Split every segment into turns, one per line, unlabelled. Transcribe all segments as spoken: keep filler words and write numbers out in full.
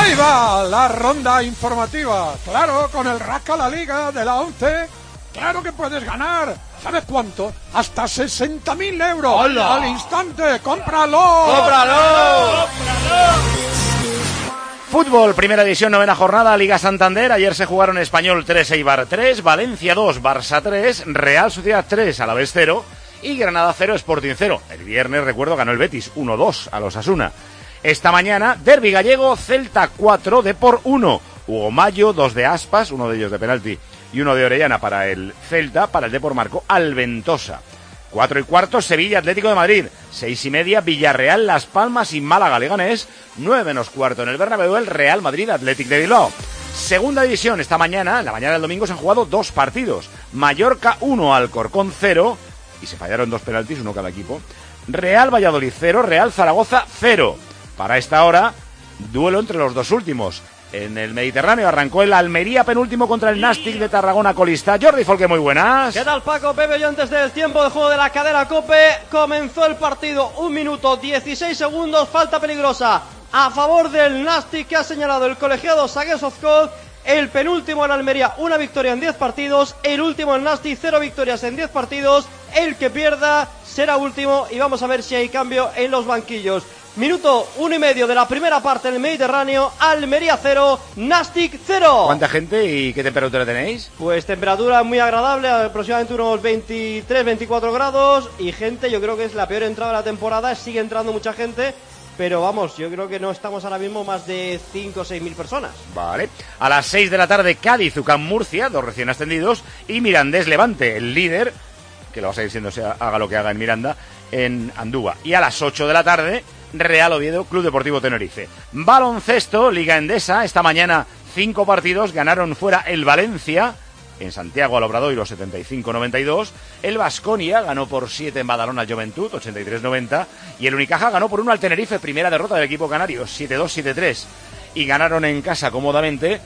Ahí va la ronda informativa. Claro, con el Rasca la Liga de la ONCE, claro que puedes ganar. ¿Sabes cuánto? Hasta sesenta mil euros.
¡Hola!
Al instante. ¡Cómpralo!
¡Cómpralo!
Fútbol, primera división, novena jornada, Liga Santander. Ayer se jugaron Español tres, Eibar tres, Valencia dos, Barça tres, Real Sociedad tres, Alavés cero y Granada cero, Sporting cero. El viernes, recuerdo, ganó el Betis uno dos a los Osasuna. Esta mañana, derbi gallego, Celta cuatro, Depor uno. Hugo Mayo, dos de Aspas, uno de ellos de penalti y uno de Orellana para el Celta. Para el Depor marcó Alventosa. Cuatro y cuarto, Sevilla Atlético de Madrid. Seis y media, Villarreal, Las Palmas y Málaga Leganés. Nueve menos cuarto en el Bernabéu, el Real Madrid Athletic de Bilbao. Segunda división, esta mañana, en la mañana del domingo se han jugado dos partidos. Mallorca uno, Alcorcón cero. Y se fallaron dos penaltis, uno cada equipo. Real Valladolid cero, Real Zaragoza cero. Para esta hora, duelo entre los dos últimos. En el Mediterráneo arrancó el Almería penúltimo contra el Nàstic de Tarragona colista. Jordi Folque, muy buenas.
¿Qué tal, Paco? Pepe, y antes del tiempo de juego de la cadena COPE, comenzó el partido, un minuto dieciséis segundos, falta peligrosa a favor del Nàstic que ha señalado el colegiado Sagues Ozcoz. El penúltimo en Almería, una victoria en diez partidos. El último en Nàstic, cero victorias en diez partidos. El que pierda será último y vamos a ver si hay cambio en los banquillos. Minuto uno y medio de la primera parte en el Mediterráneo. Almería cero, Nàstic cero.
¿Cuánta gente y qué temperatura tenéis?
Pues temperatura muy agradable, aproximadamente unos veintitrés, veinticuatro grados. Y gente, yo creo que es la peor entrada de la temporada. Sigue entrando mucha gente, pero vamos, yo creo que no estamos ahora mismo más de cinco o seis mil personas.
Vale. A las seis de la tarde, Cádiz, UCAM Murcia, dos recién ascendidos. Y Mirandés Levante, el líder, que lo va a seguir siendo, sea, haga lo que haga en Miranda, en Andúa. Y a las ocho de la tarde, Real Oviedo, Club Deportivo Tenerife. Baloncesto, Liga Endesa, esta mañana cinco partidos, ganaron fuera el Valencia, en Santiago al Obradoiro setenta y cinco noventa y dos, el Baskonia ganó por siete en Badalona al Juventud, ochenta y tres noventa, y el Unicaja ganó por uno al Tenerife, primera derrota del equipo canario, siete dos siete tres, y ganaron en casa cómodamente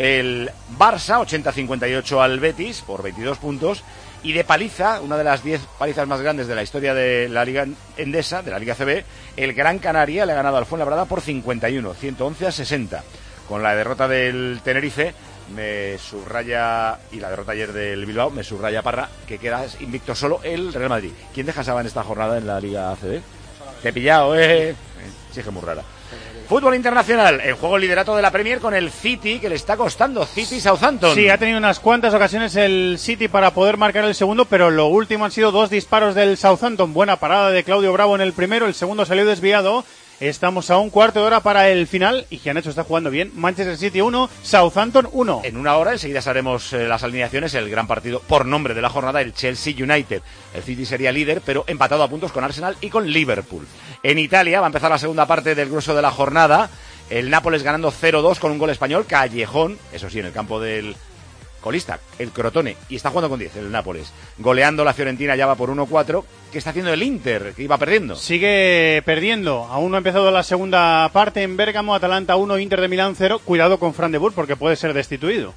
el Barça, ochenta cincuenta y ocho al Betis, por veintidós puntos, y de paliza, una de las diez palizas más grandes de la historia de la Liga Endesa, de la Liga A C B, el Gran Canaria le ha ganado al Fuenlabrada por cincuenta y uno, ciento once a sesenta. Con la derrota del Tenerife, me subraya, y la derrota ayer del Bilbao, me subraya Parra, que queda invicto solo el Real Madrid. ¿Quién descansaba en esta jornada en la Liga A C B? Te he pillado, eh. Sí, que muy rara. Fútbol internacional, en juego el liderato de la Premier con el City, que le está costando, City Southampton.
Sí, ha tenido unas cuantas ocasiones el City para poder marcar el segundo, pero lo último han sido dos disparos del Southampton. Buena parada de Claudio Bravo en el primero, el segundo salió desviado. Estamos a un cuarto de hora para el final y Giannacho está jugando bien. Manchester City uno, Southampton uno.
En una hora enseguida sabremos eh, las alineaciones, el gran partido por nombre de la jornada, el Chelsea United. El City sería líder, pero empatado a puntos con Arsenal y con Liverpool. En Italia va a empezar la segunda parte del grueso de la jornada. El Nápoles ganando cero dos con un gol español, Callejón, eso sí, en el campo del colista, el Crotone, y está jugando con diez el Nápoles. Goleando la Fiorentina, ya va por uno cuatro. ¿Qué está haciendo el Inter, que iba perdiendo?
Sigue perdiendo. Aún no ha empezado la segunda parte en Bérgamo. Atalanta uno, Inter de Milán cero. Cuidado con Fran de Boer porque puede ser destituido.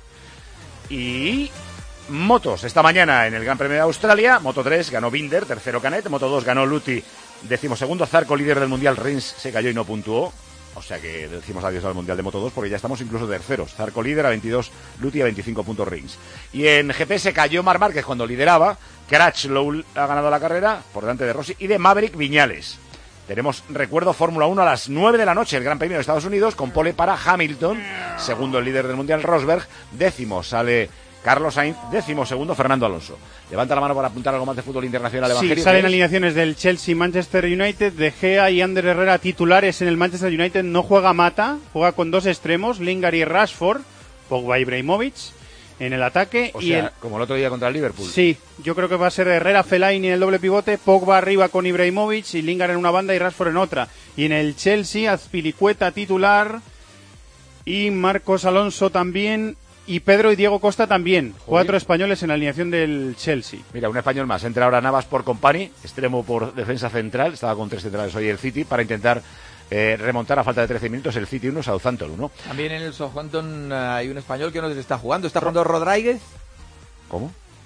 Y motos. Esta mañana en el Gran Premio de Australia, Moto tres ganó Binder, tercero Canet. Moto dos ganó Luti, decimosegundo. Zarco, líder del Mundial. Rins se cayó y no puntuó. O sea que decimos adiós al Mundial de Moto dos porque ya estamos incluso terceros. Zarco líder a veintidós, Luti a veinticinco puntos Rins. Y en G P se cayó Marc Márquez cuando lideraba. Crutchlow ha ganado la carrera por delante de Rossi y de Maverick Viñales. Tenemos, recuerdo, Fórmula uno a las nueve de la noche, el Gran Premio de Estados Unidos, con pole para Hamilton, segundo el líder del Mundial Rosberg, décimo sale Carlos Sainz, décimo segundo Fernando Alonso. Levanta la mano para apuntar algo más de fútbol internacional. Evangelio.
Sí, salen alineaciones del Chelsea, Manchester United, De Gea y Ander Herrera titulares en el Manchester United. No juega Mata, juega con dos extremos, Lingard y Rashford, Pogba y Ibrahimovic en el ataque.
O
y
sea,
el...
como el otro día contra el Liverpool.
Sí, yo creo que va a ser Herrera, Fellaini en el doble pivote, Pogba arriba con Ibrahimovic y Lingard en una banda y Rashford en otra. Y en el Chelsea, Azpilicueta titular y Marcos Alonso también. Y Pedro y Diego Costa también. Joder. Cuatro españoles en la alineación del Chelsea.
Mira, un español más. Entra ahora Navas por Company, extremo por defensa central. Estaba con tres centrales hoy el City para intentar eh, remontar a falta de trece minutos el City uno, Southampton uno.
También en el Southampton uh, hay un español que no se está jugando. ¿Está jugando Rodríguez?
¿Cómo?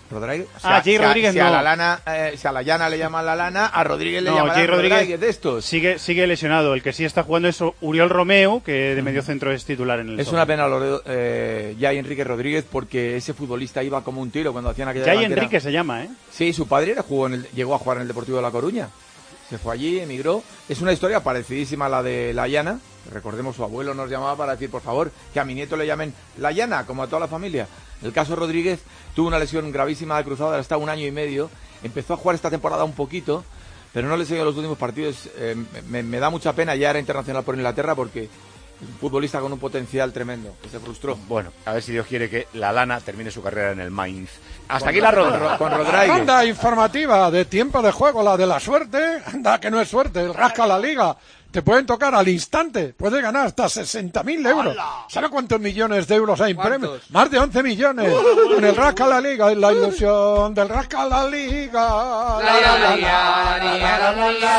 Rodríguez. O
sea, ah, Jay Rodríguez
si
no.
A la lana, eh, si a la llana le llaman la lana, a Rodríguez le
no,
llaman
Jay Rodríguez,
Rodríguez de estos.
Sigue, sigue lesionado. El que sí está jugando es Uriol Romeu, que de medio centro es titular en el
Es
Sol.
una pena, Loredo, eh, Jay Enrique Rodríguez, porque ese futbolista iba como un tiro cuando hacían aquella
Jay
delantera.
Enrique se llama, ¿eh?
Sí, su padre era, jugó en el, llegó a jugar en el Deportivo de La Coruña. Se fue allí, emigró. Es una historia parecidísima a la de la Llana. Recordemos, su abuelo nos llamaba para decir, por favor, que a mi nieto le llamen la Llana, como a toda la familia. El caso Rodríguez tuvo una lesión gravísima de cruzado, hasta un año y medio. Empezó a jugar esta temporada un poquito, pero no le seguí los últimos partidos. Eh, me, me da mucha pena, ya era internacional por Inglaterra, porque un futbolista con un potencial tremendo, que se frustró.
Bueno, a ver si Dios quiere que la Lana termine su carrera en el Mainz. Hasta con aquí la ronda.
Con Rodríguez.
Ronda informativa de tiempo de juego, la de la suerte. Anda, que no es suerte, el rasca la liga. Te pueden tocar al instante, puedes ganar hasta sesenta mil euros. ¿Sabes cuántos millones de euros hay en premios? Más de once millones. Con el rasca la liga, es la ilusión del rasca la liga. La, la, la, la, la, la, la, la.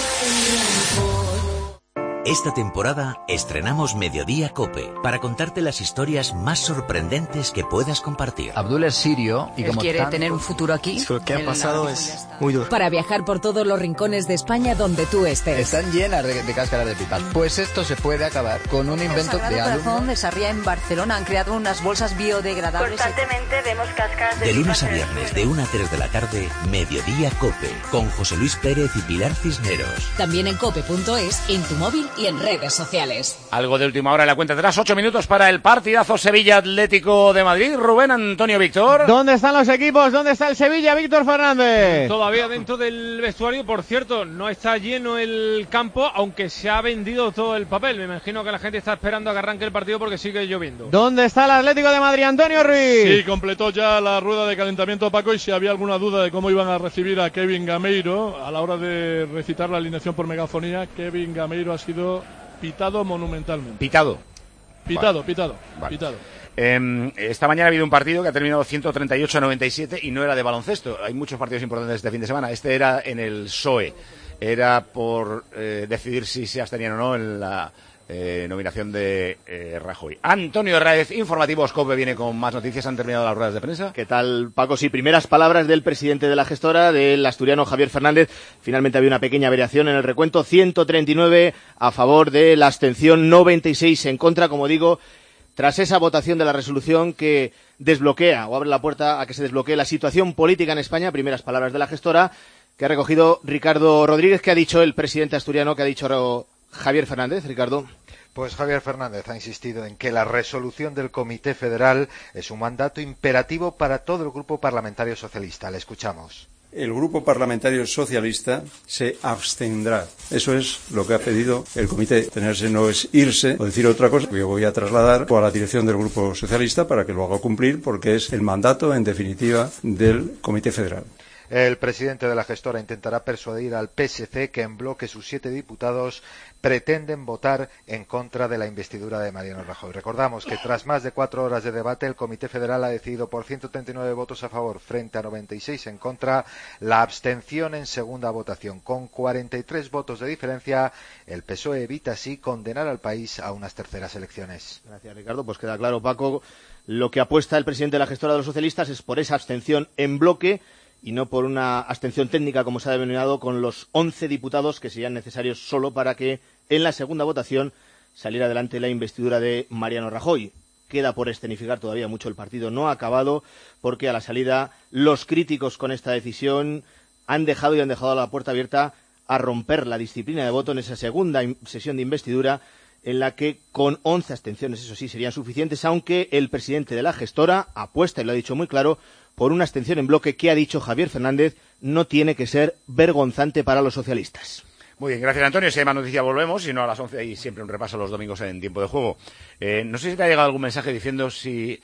Esta temporada estrenamos Mediodía COPE para contarte las historias más sorprendentes que puedas compartir.
Abdul es sirio y
Él
como
quiere
tanto...
tener un futuro aquí.
Lo que ha pasado es muy duro.
Para viajar por todos los rincones de España donde tú estés.
Están llenas de, de cáscaras de pipas. Pues esto se puede acabar con un invento de
alumno. de Sarriá en Barcelona han creado unas bolsas biodegradables.
Constantemente vemos cáscaras de
De
pipas.
lunes a viernes, de una a tres de la tarde, Mediodía COPE, con José Luis Pérez y Pilar Cisneros.
También en cope punto es, en tu móvil y en redes sociales.
Algo de última hora en la cuenta atrás, ocho minutos para el partidazo Sevilla Atlético de Madrid. Rubén Antonio Víctor.
¿Dónde están los equipos? ¿Dónde está el Sevilla, Víctor Fernández?
Todavía dentro del vestuario, por cierto, no está lleno el campo, aunque se ha vendido todo el papel. Me imagino que la gente está esperando a que arranque el partido porque sigue lloviendo.
¿Dónde está el Atlético de Madrid, Antonio Ruiz?
Sí, completó ya la rueda de calentamiento, Paco, y si había alguna duda de cómo iban a recibir a Kevin Gameiro a la hora de recitar la alineación por megafonía, Kevin Gameiro ha sido pitado monumentalmente.
Pitado.
Pitado,
vale.
pitado,
vale.
pitado.
Eh, esta mañana ha habido un partido que ha terminado ciento treinta y ocho a noventa y siete y no era de baloncesto. Hay muchos partidos importantes este fin de semana. Este era en el S O E. Era por eh, decidir si se abstenían o no en la eh, nominación de eh, Rajoy. Antonio Raez, Informativos COPE, viene con más noticias. ¿Han terminado las ruedas de prensa?
¿Qué tal, Paco? Sí, primeras palabras del presidente de la gestora, del asturiano Javier Fernández. Finalmente había una pequeña variación en el recuento. ciento treinta y nueve a favor de la abstención, noventa y seis en contra, como digo, tras esa votación de la resolución que desbloquea o abre la puerta a que se desbloquee la situación política en España. Primeras palabras de la gestora que ha recogido Ricardo Rodríguez. ¿Qué ha dicho el presidente asturiano? ¿Qué ha dicho Javier Fernández, Ricardo?
Pues Javier Fernández ha insistido en que la resolución del Comité Federal es un mandato imperativo para todo el Grupo Parlamentario Socialista. Le escuchamos.
El Grupo Parlamentario Socialista se abstendrá. Eso es lo que ha pedido el Comité. Tenerse no es irse o decir otra cosa que yo voy a trasladar a la dirección del Grupo Socialista para que lo haga cumplir, porque es el mandato, en definitiva, del Comité Federal.
El presidente de la gestora intentará persuadir al P S C que en bloque sus siete diputados pretenden votar en contra de la investidura de Mariano Rajoy. Recordamos que tras más de cuatro horas de debate, el Comité Federal ha decidido por ciento treinta y nueve votos a favor frente a noventa y seis en contra la abstención en segunda votación. Con cuarenta y tres votos de diferencia, el P S O E evita así condenar al país a unas terceras elecciones.
Gracias, Ricardo. Pues queda claro, Paco, lo que apuesta el presidente de la gestora de los socialistas es por esa abstención en bloque y no por una abstención técnica, como se ha denominado, con los once diputados que serían necesarios solo para que en la segunda votación saliera adelante la investidura de Mariano Rajoy. Queda por escenificar todavía mucho el partido. No ha acabado porque a la salida los críticos con esta decisión han dejado y han dejado la puerta abierta a romper la disciplina de voto en esa segunda sesión de investidura, en la que con once abstenciones, eso sí, serían suficientes, aunque el presidente de la gestora apuesta, y lo ha dicho muy claro, por una abstención en bloque que, ha dicho Javier Fernández, no tiene que ser vergonzante para los socialistas.
Muy bien, gracias, Antonio. Si hay más noticias volvemos, si no a las once hay siempre un repaso los domingos en Tiempo de Juego. Eh, no sé si te ha llegado algún mensaje diciendo si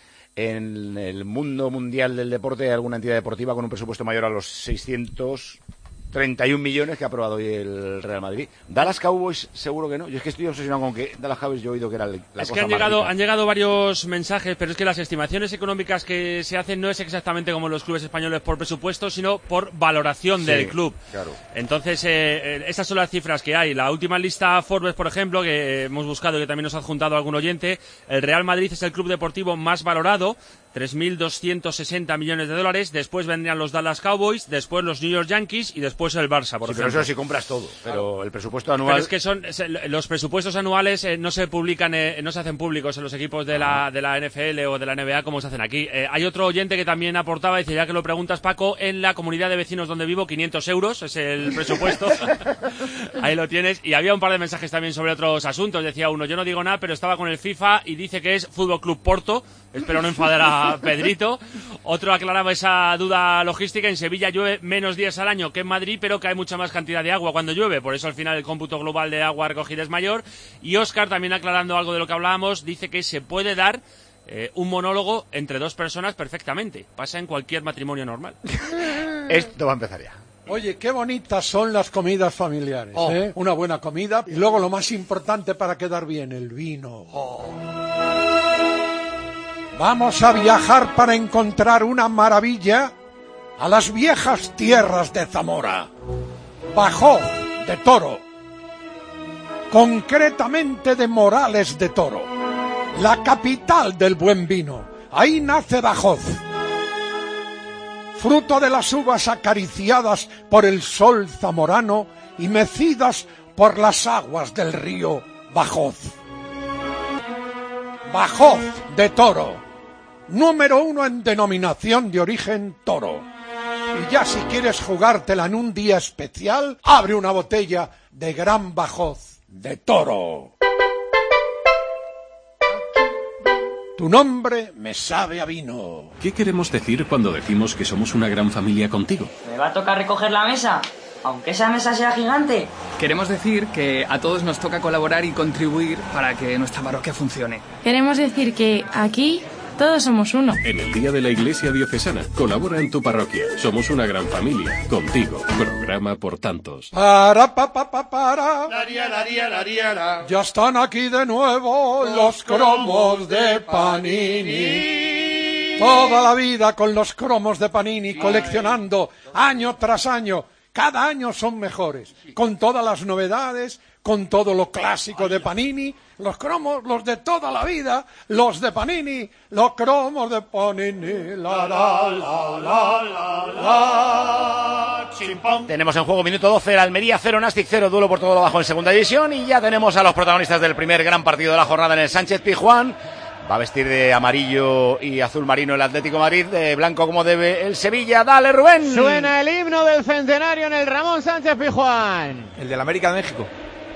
en el mundo mundial del deporte hay alguna entidad deportiva con un presupuesto mayor a los seiscientos treinta y un millones que ha aprobado hoy el Real Madrid. Dallas Cowboys seguro que no. Yo es que estoy obsesionado con que Dallas Cowboys, yo he oído que era la cosa
Es que han
más
llegado,
rica.
han llegado varios mensajes, pero es que las estimaciones económicas que se hacen no es exactamente como los clubes españoles por presupuesto, sino por valoración
Sí,
del club.
Claro.
Entonces, eh, eh, esas son las cifras que hay. La última lista Forbes, por ejemplo, que hemos buscado y que también nos ha adjuntado algún oyente, el Real Madrid es el club deportivo más valorado,
tres mil doscientos sesenta millones de dólares, después vendrían los Dallas Cowboys, después los New York Yankees y después el Barça, por
sí,
ejemplo.
Pero eso sí compras todo, pero claro. El presupuesto anual...
Pero es que son los presupuestos anuales eh, no se publican, eh, no se hacen públicos en los equipos de la, de la N F L o de la N B A como se hacen aquí. Eh, hay otro oyente que también aportaba, dice, ya que lo preguntas, Paco, en la comunidad de vecinos donde vivo, quinientos euros es el presupuesto. Ahí lo tienes. Y había un par de mensajes también sobre otros asuntos. Decía uno, yo no digo nada, pero estaba con el FIFA y dice que es Fútbol Club Porto. Espero no enfadar a Pedrito. Otro aclaraba esa duda logística. En Sevilla llueve menos días al año que en Madrid, pero cae mucha más cantidad de agua cuando llueve. Por eso al final el cómputo global de agua recogida es mayor. Y Óscar, también aclarando algo de lo que hablábamos, dice que se puede dar eh, un monólogo entre dos personas perfectamente. Pasa en cualquier matrimonio normal.
Esto va a empezar ya.
Oye, qué bonitas son las comidas familiares, oh. ¿eh? Una buena comida y luego lo más importante para quedar bien, el vino. Oh. Vamos a viajar para encontrar una maravilla a las viejas tierras de Zamora. Bajó de Toro, concretamente de Morales de Toro, la capital del buen vino. Ahí nace Bajós, fruto de las uvas acariciadas por el sol zamorano y mecidas por las aguas del río Bajós. Bajós de Toro, número uno en denominación de origen toro. Y ya si quieres jugártela en un día especial, abre una botella de Gran Bajós de Toro. Tu nombre me sabe a vino.
¿Qué queremos decir cuando decimos que somos una gran familia contigo?
¿Me va a tocar recoger la mesa? Aunque esa mesa sea gigante.
Queremos decir que a todos nos toca colaborar y contribuir para que nuestra parroquia funcione.
Queremos decir que aquí todos somos uno.
En el Día de la Iglesia Diocesana, colabora en tu parroquia. Somos una gran familia. Contigo. Programa por tantos.
Para, pa, pa, pa, para.
Laria, laria, laria, la.
Ya están aquí de nuevo los, los cromos de Panini. Toda la vida con los cromos de Panini, coleccionando año tras año. Cada año son mejores, con todas las novedades, con todo lo clásico de Panini, los cromos, los de toda la vida, los de Panini, los cromos de Panini, la la la la la la, chimpón.
Tenemos en juego minuto doce, el Almería cero, Nastic cero, duelo por todo lo bajo en segunda división, y ya tenemos a los protagonistas del primer gran partido de la jornada en el Sánchez Pizjuán. Va a vestir de amarillo y azul marino el Atlético de Madrid, de blanco como debe el Sevilla. ¡Dale, Rubén!
Suena el himno del centenario en el Ramón Sánchez Pizjuán.
El del América de México.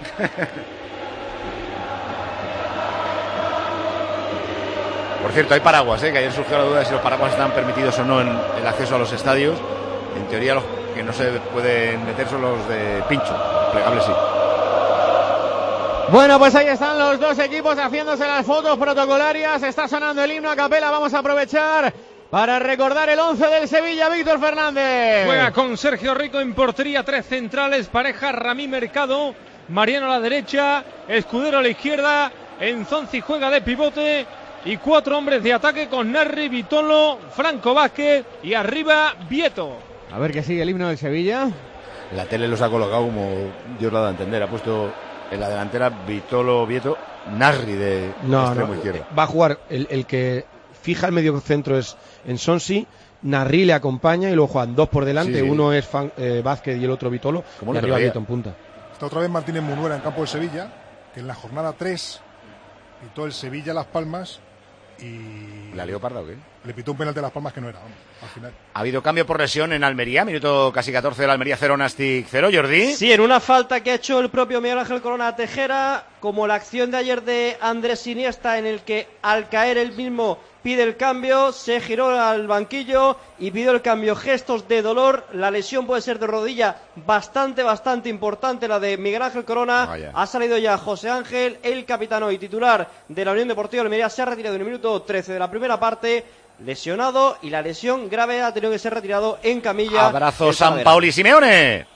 Por cierto, hay paraguas, ¿eh? Que ayer surgió la duda de si los paraguas están permitidos o no en el acceso a los estadios. En teoría los que no se pueden meter son los de pincho, plegables sí.
Bueno, pues ahí están los dos equipos haciéndose las fotos protocolarias. Está sonando el himno a capela. Vamos a aprovechar para recordar el once del Sevilla. Víctor Fernández
juega con Sergio Rico en portería, tres centrales, pareja Ramí Mercado, Mariano a la derecha, Escudero a la izquierda, Enzonzi juega de pivote y cuatro hombres de ataque con Narri, Vitolo, Franco Vázquez y arriba Vieto.
A ver qué sigue el himno del Sevilla.
La tele los ha colocado como Dios lo ha dado a entender. Ha puesto en la delantera Vitolo, Vieto, Narri de
no,
extremo
no,
izquierdo.
Va a jugar el, el que fija el medio centro es Enzonzi, Narri le acompaña y luego juegan dos por delante, sí, sí. Uno es Fan, eh, Vázquez y el otro Vitolo, y arriba Vieto en punta.
Está otra vez Martínez Munuera en campo del Sevilla, que en la jornada tres pitó el Sevilla Las Palmas y...
¿La lió parda o qué?
Le pitó un penalti a Las Palmas que no era, vamos, al final.
Ha habido cambio por lesión en Almería, minuto casi catorce de la Almería cero, Nastic cero, Jordi.
Sí, en una falta que ha hecho el propio Miguel Ángel Corona Tejera, como la acción de ayer de Andrés Iniesta, en el que al caer él mismo pide el cambio, se giró al banquillo y pidió el cambio. Gestos de dolor, la lesión puede ser de rodilla bastante, bastante importante, la de Miguel Ángel Corona. Vaya. Ha salido ya José Ángel, el capitán y titular de la Unión Deportiva Almería, se ha retirado en el minuto trece de la primera parte, lesionado, y la lesión grave ha tenido que ser retirado en camilla.
Abrazo San Pauli Simeone.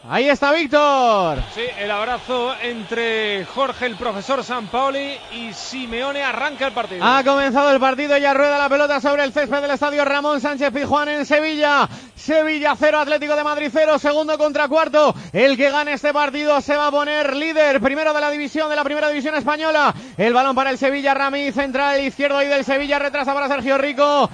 Ahí está Víctor.
Sí, el abrazo entre Jorge, el profesor Sampaoli, y Simeone. Arranca el partido.
Ha comenzado el partido, ya rueda la pelota sobre el césped del estadio Ramón Sánchez Pizjuán en Sevilla. Sevilla cero, Atlético de Madrid cero, segundo contra cuarto. El que gane este partido se va a poner líder, primero de la división, de la primera división española. El balón para el Sevilla, Rami, central izquierdo y del Sevilla, retrasa para Sergio Rico.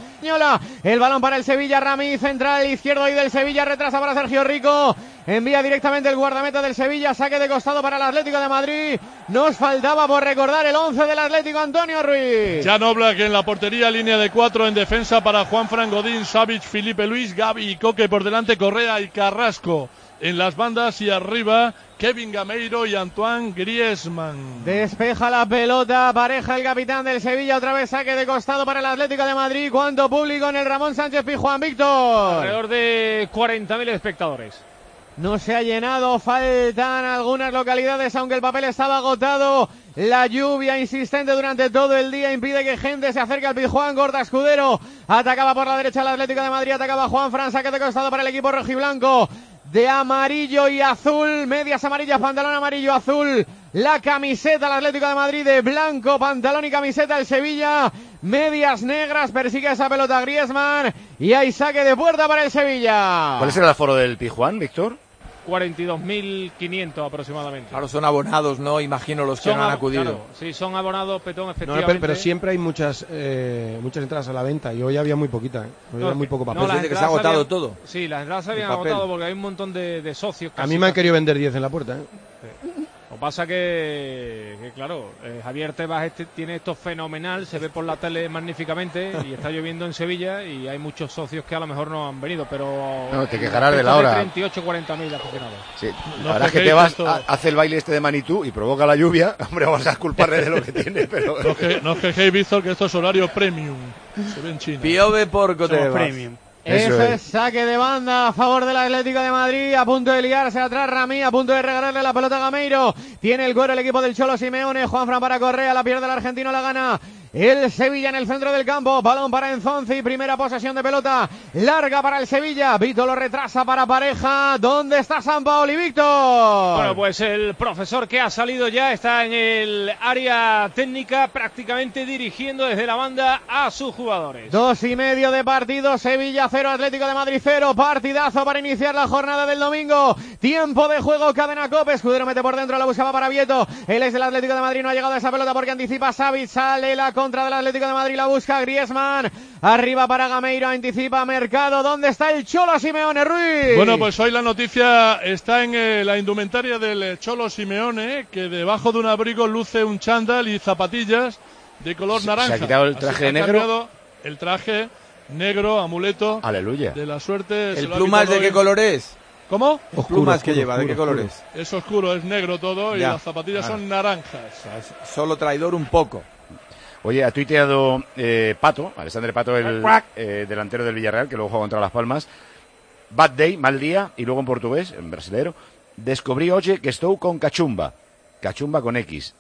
El balón para el Sevilla, Rami, central izquierdo y del Sevilla, retrasa para Sergio Rico. Envía directamente el guardameta del Sevilla, saque de costado para el Atlético de Madrid. Nos faltaba por recordar el once del Atlético, Antonio Ruiz.
Jan Oblak en la portería, línea de cuatro en defensa para Juanfran, Godín, Savic, Felipe Luis, Gavi y Coque por delante, Correa y Carrasco en las bandas y arriba Kevin Gameiro y Antoine Griezmann.
Despeja la pelota, pareja el capitán del Sevilla, otra vez saque de costado para el Atlético de Madrid. ¿Cuánto público en el Ramón Sánchez Pizjuán, Víctor?
Alrededor de cuarenta mil espectadores.
No se ha llenado, faltan algunas localidades, aunque el papel estaba agotado. La lluvia insistente durante todo el día impide que gente se acerque al Pizjuán. Gorda Escudero atacaba por la derecha el Atlético de Madrid, atacaba Juanfran, saque de costado para el equipo rojiblanco. De amarillo y azul, medias amarillas, pantalón amarillo, azul, la camiseta del Atlético de Madrid, de blanco, pantalón y camiseta el Sevilla, medias negras, persigue esa pelota Griezmann y hay saque de puerta para el Sevilla.
¿Cuál es el aforo del Pizjuán, Víctor?
cuarenta y dos mil quinientos aproximadamente.
Claro, son abonados, ¿no? Imagino los que
son
no han
ab-
acudido.
Claro, sí, son abonados, Petón, efectivamente.
No, pero, pero siempre hay muchas eh, muchas entradas a la venta y hoy había muy poquita, ¿eh? Hoy
No,
había muy poco papel.
no, las
Desde que se
entradas
ha agotado
habían-
todo.
Sí, las entradas se habían
El papel.
agotado porque hay un montón de, de socios.
A mí me han querido vender diez en la puerta, ¿eh?
Lo que pasa que, que claro, eh, Javier Tebas este, tiene esto fenomenal, se ve por la tele magníficamente y está lloviendo en Sevilla y hay muchos socios que a lo mejor no han venido, pero...
No, te quejarás de la hora.
treinta y ocho cuarenta mil aficionados.
Sí,
No
la verdad es que
quejéis
te vas,
esto.
a- hace el baile este de Manitú y provoca la lluvia. Hombre, vamos a culparle de lo que tiene, pero...
No os que- no os quejéis, Víctor, que esto es horario premium. Se ve en China.
Piove por Cotebas.
premium.
Ese es saque de banda a favor del Atlético de Madrid, a punto de liarse atrás Ramí, a punto de regalarle la pelota a Gameiro. Tiene el cuero el equipo del Cholo Simeone, Juanfran para Correa, la pierde el argentino, la gana el Sevilla en el centro del campo, balón para Enzonzi, primera posesión de pelota, larga para el Sevilla, Vito lo retrasa para Pareja, ¿dónde está Sampaoli, Víctor?
Bueno, pues el profesor que ha salido ya está en el área técnica prácticamente dirigiendo desde la banda a sus jugadores.
Dos y medio de partido, Sevilla cero, Atlético de Madrid cero, partidazo para iniciar la jornada del domingo, tiempo de juego, cadena COPE, Escudero mete por dentro, la buscaba para Vieto, el ex del Atlético de Madrid no ha llegado a esa pelota porque anticipa Savic, sale la contra del Atlético de Madrid, la busca Griezmann, arriba para Gameiro, anticipa Mercado, ¿dónde está el Cholo Simeone, Ruiz?
Bueno, pues hoy la noticia está en eh, la indumentaria del eh, Cholo Simeone, que debajo de un abrigo luce un chándal y zapatillas de color
Se-
naranja.
se ha quitado el
Así
traje
que ha
negro.
cambiado el traje negro, amuleto
Aleluya.
de la suerte. se
¿El
lo ha
plumas
quitado
de qué
hoy.
color es?
¿Cómo?
¿El plumas que lleva? ¿De qué color es?
Es oscuro, es negro todo y
Ya.
las zapatillas
Claro.
son naranjas.
Solo traidor un poco.
Oye, ha tuiteado eh, Pato, Alexandre Pato, el eh, delantero del Villarreal, que luego juega contra Las Palmas. Bad day, mal día, y luego en portugués, en brasileiro. Descubrí hoy que estou con cachumba. Cachumba con X.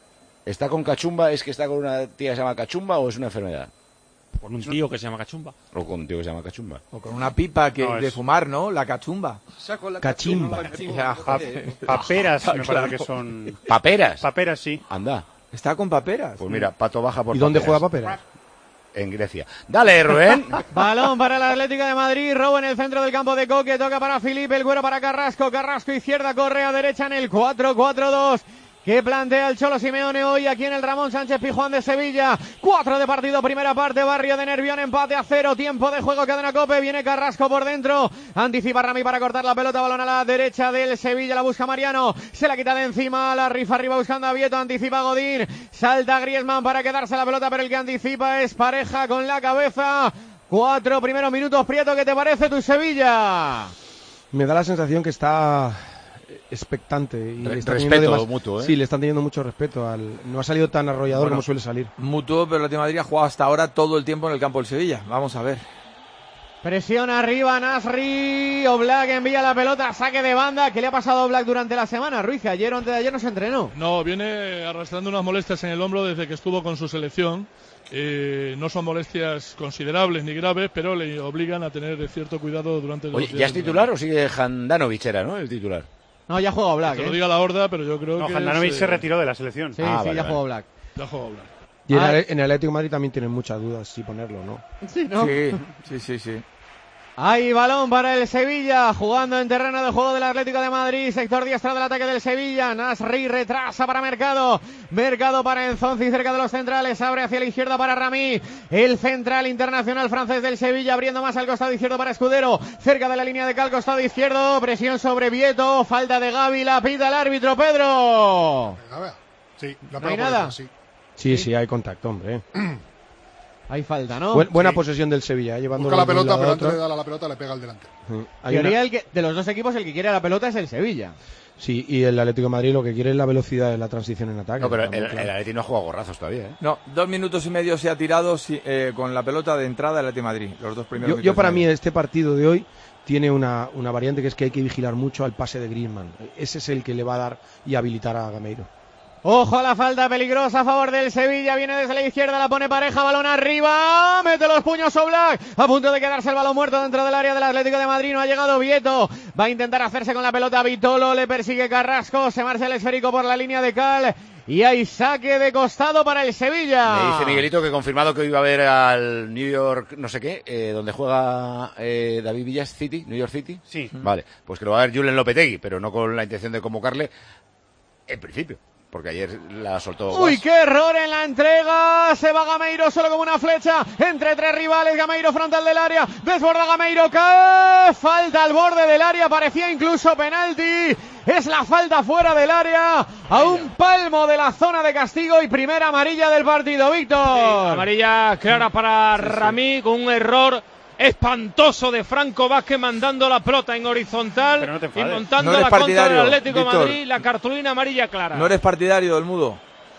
¿Está con cachumba? ¿Es que está con una tía que se llama cachumba o es una enfermedad?
Con un tío que se llama Cachumba.
O con un tío que se llama cachumba.
O con una pipa que
No,
de
es-
fumar, ¿no? La cachumba.
Cachimba.
Ya, joder.
Paperas, me
Claro.
parece que son.
¿Paperas?
Paperas, sí.
Anda.
Está con paperas.
Pues mira, Pato baja por
¿Y dónde
Paperas.
juega Paperas?
En Grecia. Dale, Rubén.
Balón para el Atlético de Madrid, robo en el centro del campo de Coque, toca para Felipe, el cuero para Carrasco, Carrasco izquierda, Correa derecha en el cuatro cuatro dos. Que plantea el Cholo Simeone hoy aquí en el Ramón Sánchez Pizjuán de Sevilla. Cuatro de partido, primera parte, Barrio de Nervión, empate a cero, tiempo de juego, cadena COPE, viene Carrasco por dentro, anticipa Rami para cortar la pelota, balón a la derecha del Sevilla, la busca Mariano, se la quita de encima, la rifa arriba buscando a Vieto, anticipa Godín, salta Griezmann para quedarse la pelota, pero el que anticipa es Pareja con la cabeza. Cuatro primeros minutos, Prieto, ¿qué te parece tu Sevilla?
Me da la sensación que está expectante y
Re-
le está
respeto
teniendo demas-
mutuo, ¿eh?
Sí, le están teniendo mucho respeto al no ha salido tan arrollador
Bueno,
como suele salir.
Mutuo, pero el Atlético de Madrid ha jugado hasta ahora todo el tiempo en el campo del Sevilla. Vamos a ver.
Presión arriba, Nasri. Oblak envía la pelota, saque de banda. ¿Qué le ha pasado a Oblak durante la semana, Ruiz? Que ayer o antes de ayer no se entrenó.
No, viene arrastrando unas molestias en el hombro desde que estuvo con su selección. Eh, no son molestias considerables ni graves, pero le obligan a tener cierto cuidado durante los
Oye,
días.
¿ya es titular o sigue Handanovic era, no? El titular.
No, ya juega Oblak.
Que
¿eh?
lo diga la Horda, pero yo creo
no,
que.
No, Handanovic
es,
se retiró de la selección.
Sí,
ah,
sí,
vale,
ya
vale.
juega Oblak.
Ya juega Oblak.
Y en,
Ah.
el, en el Atlético de Madrid también tienen muchas dudas si ponerlo o no.
Sí, ¿no?
Sí, sí, sí, sí.
Hay balón para el Sevilla, jugando en terreno de juego del Atlético de Madrid, sector diestra del ataque del Sevilla. Nasri retrasa para Mercado, Mercado para Enzonzi cerca de los centrales, abre hacia la izquierda para Rami, el central internacional francés del Sevilla, abriendo más al costado izquierdo para Escudero, cerca de la línea de cal, costado izquierdo, presión sobre Vieto, falta de Gavi, la pita el árbitro, Pedro.
Sí, la
¿No hay
pega por
nada?
detrás, sí.
Sí, sí, hay contacto, hombre.
Hay falta, ¿no?
Buen- buena
Sí.
posesión del Sevilla, eh, llevando
Busca la
de un
pelota,
lado
pero
a
antes de
otro.
darle a la pelota le pega al delante.
Mm. Hay
Teoría
una-
el que, de los dos equipos el que quiere la pelota es el Sevilla.
Sí, y el Atlético de Madrid lo que quiere es la velocidad de la transición en ataque.
No, pero
también,
el,
claro.
el Atleti no ha jugado gorrazos todavía, ¿eh?
No, dos minutos y medio se ha tirado sí, eh, con la pelota de entrada del Atlético de Madrid. Los dos primeros
Yo,
minutos
yo para
y
mí
medio.
este partido de hoy tiene una, una variante que es que hay que vigilar mucho al pase de Griezmann. Ese es el que le va a dar y habilitar a Gameiro.
Ojo a la falta peligrosa a favor del Sevilla, viene desde la izquierda, la pone Pareja, balón arriba, mete los puños Oblak, a punto de quedarse el balón muerto dentro del área del Atlético de Madrid, no ha llegado Vieto, va a intentar hacerse con la pelota Vitolo, le persigue Carrasco, se marcha el esférico por la línea de cal, y hay saque de costado para el Sevilla.
Me dice Miguelito que confirmado que iba a ver al New York, no sé qué, eh, donde juega eh, David Villas, City, New York City.
Sí.
Vale, pues que lo va a ver Julen Lopetegui, pero no con la intención de convocarle en principio, porque ayer la soltó.
Uy,
Guas.
qué error en la entrega, se va Gameiro solo como una flecha, entre tres rivales, Gameiro frontal del área, desborda Gameiro, cae, falta al borde del área, parecía incluso penalti, es la falta fuera del área, a un palmo de la zona de castigo y primera amarilla del partido, Víctor.
Amarilla clara para Rami con un error espantoso de Franco Vázquez mandando la pelota en horizontal
Pero no te
y
enfades.
montando
No eres
la contra del
partidario,
Atlético de
Víctor.
Madrid, la cartulina amarilla clara.
¿No eres partidario del mudo?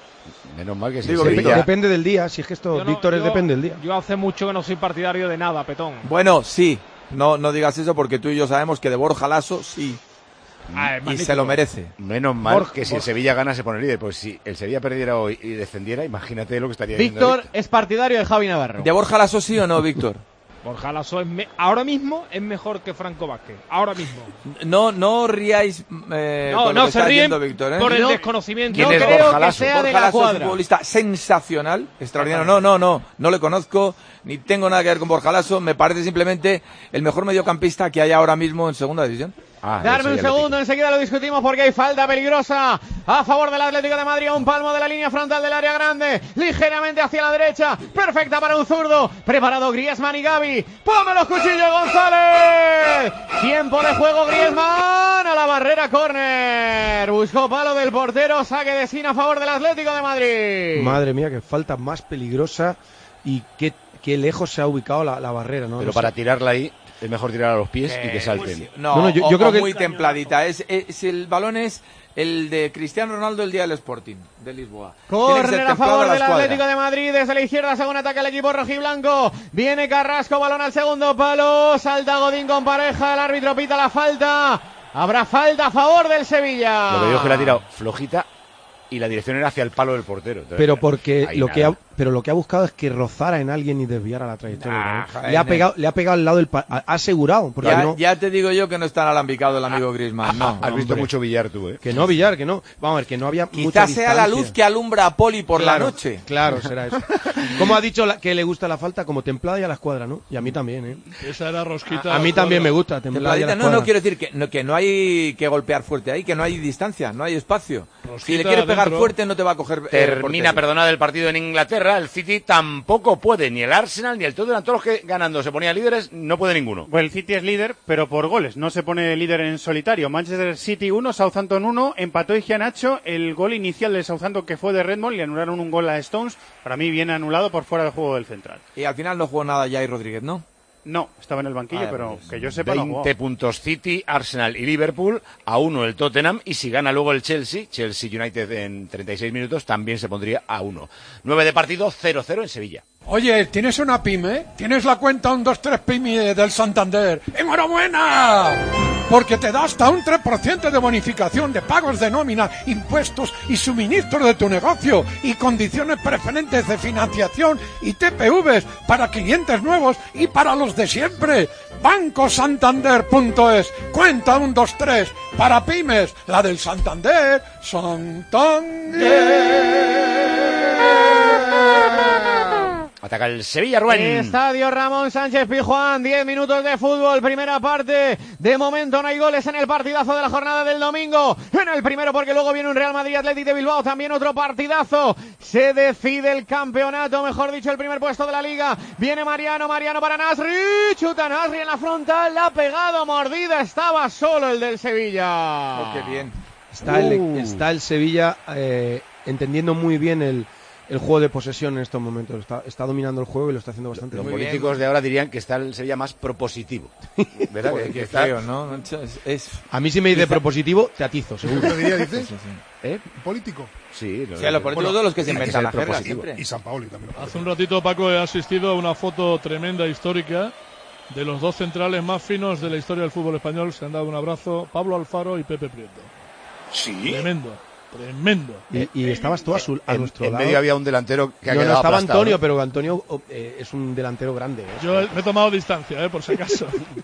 Menos mal que sí.
Digo,
Sevilla-
Víctor,
Depende del día, si es que esto,
Yo no-
Víctor, es
yo-
depende del día.
Yo hace mucho que no soy partidario de nada, Petón.
Bueno, sí. No, no digas eso porque tú y yo sabemos que de Borja Lasso sí.
Ah, es
Y
magnífico.
se lo merece.
Menos mal
Borja,
que si el
Borja.
Sevilla gana se pone líder, pues si el Sevilla perdiera hoy y descendiera, imagínate lo que estaría diciendo
Víctor
Víctor.
es partidario de Javi Navarro.
¿De Borja Lasso sí o no, Víctor?
Borja Lasso es me- ahora mismo es mejor que Franco Vázquez. Ahora mismo.
No, no ríais eh,
No,
con lo
no
que
se
está
ríen
diciendo Víctor, ¿eh?
por el
No-
desconocimiento.
¿Quién
no
es
creo
Borja
que
Lasso?
sea de
Borja
la
Lasso es un
cuadra.
futbolista sensacional, extraordinario. No, no, no, no le conozco, ni tengo nada que ver con Borja Lasso. Me parece simplemente el mejor mediocampista que hay ahora mismo en segunda división.
Ah,
Darme
eso
un
ya lo
segundo, enseguida lo discutimos porque hay falta peligrosa a favor del Atlético de Madrid, a un palmo de la línea frontal del área grande, ligeramente hacia la derecha, perfecta para un zurdo, preparado Griezmann y Gavi, ¡ponme los cuchillos González! Tiempo de juego Griezmann a la barrera, córner, buscó palo del portero, saque de esquina a favor del Atlético de Madrid.
Madre mía, qué falta más peligrosa y qué, qué lejos se ha ubicado la, la barrera, ¿no?
Pero
No
para
sé.
tirarla ahí es mejor tirar a los pies y que
Eh,
salten.
pues, no,
No, no, yo-
o-
yo creo
o
que-
muy templadita. Es, es- si el balón es el de Cristiano Ronaldo el día del Sporting de Lisboa. Tiene que ser
Córner a
templado
favor
la
del
escuadra.
Atlético de Madrid desde la izquierda, según ataca el equipo rojiblanco. Viene Carrasco, balón al segundo palo, salta Godín con Pareja, el árbitro pita la falta. Habrá falta a favor del Sevilla.
Lo que digo es que la ha tirado flojita y la dirección era hacia el palo del portero. Entonces,
Pero porque
ahí
lo
nada.
que ha, pero lo que ha buscado es que rozara en alguien y desviara la trayectoria.
Nah,
¿no?
joder,
le ha
ne-
pegado, le ha pegado al lado del pa- ha ha asegurado, porque
Ya,
no,
ya te digo yo que no está alambicado el amigo Griezmann. No,
Has visto
hombre.
mucho billar tú, ¿eh?
que no Villar, que no. Vamos a ver, que no había mucha
Quizás sea la
distancia.
luz que alumbra a Poli por
Claro,
la noche.
Claro, será eso. Como ha dicho la- que le gusta la falta como templada y a la escuadra, ¿no? Y a mí también, ¿eh?
Esa era rosquita.
A, a mí también me gusta templada y a la
Templadita. No,
escuadra.
no quiero decir que no, que no hay que golpear fuerte ahí, que no hay distancia, no hay espacio.
Rosquita
Si le quieres pegar
dentro.
fuerte no te va a coger. eh,
Termina,
portería.
perdonad, el partido en Inglaterra. El City tampoco puede, ni el Arsenal ni el Tottenham. Todos los que ganando se ponían líderes, no puede ninguno.
Bueno, el City es líder, pero por goles. No se pone líder en solitario. Manchester City uno, Southampton uno. Empató Iheanacho. El gol inicial del Southampton que fue de Redmond. Le anularon un gol a Stones. Para mí viene anulado por fuera del juego del central.
Y al final no jugó nada ya y Rodríguez, ¿no?
No, estaba en el banquillo,
Ah,
pero
pues,
que yo sepa no jugó.
veinte puntos City, Arsenal y Liverpool, a uno el Tottenham, y si gana luego el Chelsea, Chelsea United en treinta y seis minutos, también se pondría a uno. nueve de partido, cero cero en Sevilla.
Oye, ¿tienes una pyme? ¿Tienes la cuenta un dos tres pyme del Santander? ¡Enhorabuena! Porque te da hasta un tres por ciento de bonificación de pagos de nómina, impuestos y suministros de tu negocio y condiciones preferentes de financiación y T P Vs para clientes nuevos y para los de siempre. banco santander punto es. Cuenta un dos tres para pymes, la del Santander. Santander.
Ataca el Sevilla, Rubén.
Estadio Ramón Sánchez Pizjuán, diez minutos de fútbol, primera parte. De momento no hay goles en el partidazo de la jornada del domingo. En el primero, porque luego viene un Real Madrid Athletic de Bilbao, también otro partidazo. Se decide el campeonato, mejor dicho, el primer puesto de la liga. Viene Mariano, Mariano para Nasri. Chuta Nasri en la frontal, la ha pegado, mordida, estaba solo el del Sevilla.
Oh, qué bien.
Está, el,
Uh.
está el Sevilla eh, entendiendo muy bien el... el juego de posesión en estos momentos. Está, está dominando el juego y lo está haciendo bastante
Los
bien.
políticos de ahora dirían que está el Sevilla más propositivo. ¿Verdad?
Joder,
que,
qué
que está...
feo, ¿no? Es, es...
A mí si me dice propositivo, te atizo, seguro.
¿Qué diría, dices?
Sí, sí.
¿Eh?
¿Político?
Sí,
O sea, los políticos son los que se inventan la jerga
propositivo.
siempre.
Y San Paoli también.
Hace un ratito, Paco, he asistido a una foto tremenda, histórica, de los dos centrales más finos de la historia del fútbol español. Se han dado un abrazo, Pablo Alfaro y Pepe Prieto.
Sí.
Tremendo, tremendo.
Y, y estabas tú a, su, a
En,
nuestro
en
lado.
medio había un delantero que ha
no, no
quedado
estaba
aplastado,
Antonio,
¿no?
pero Antonio oh, eh, es un delantero grande. ¿eh?
Yo me he tomado distancia, eh, por si acaso.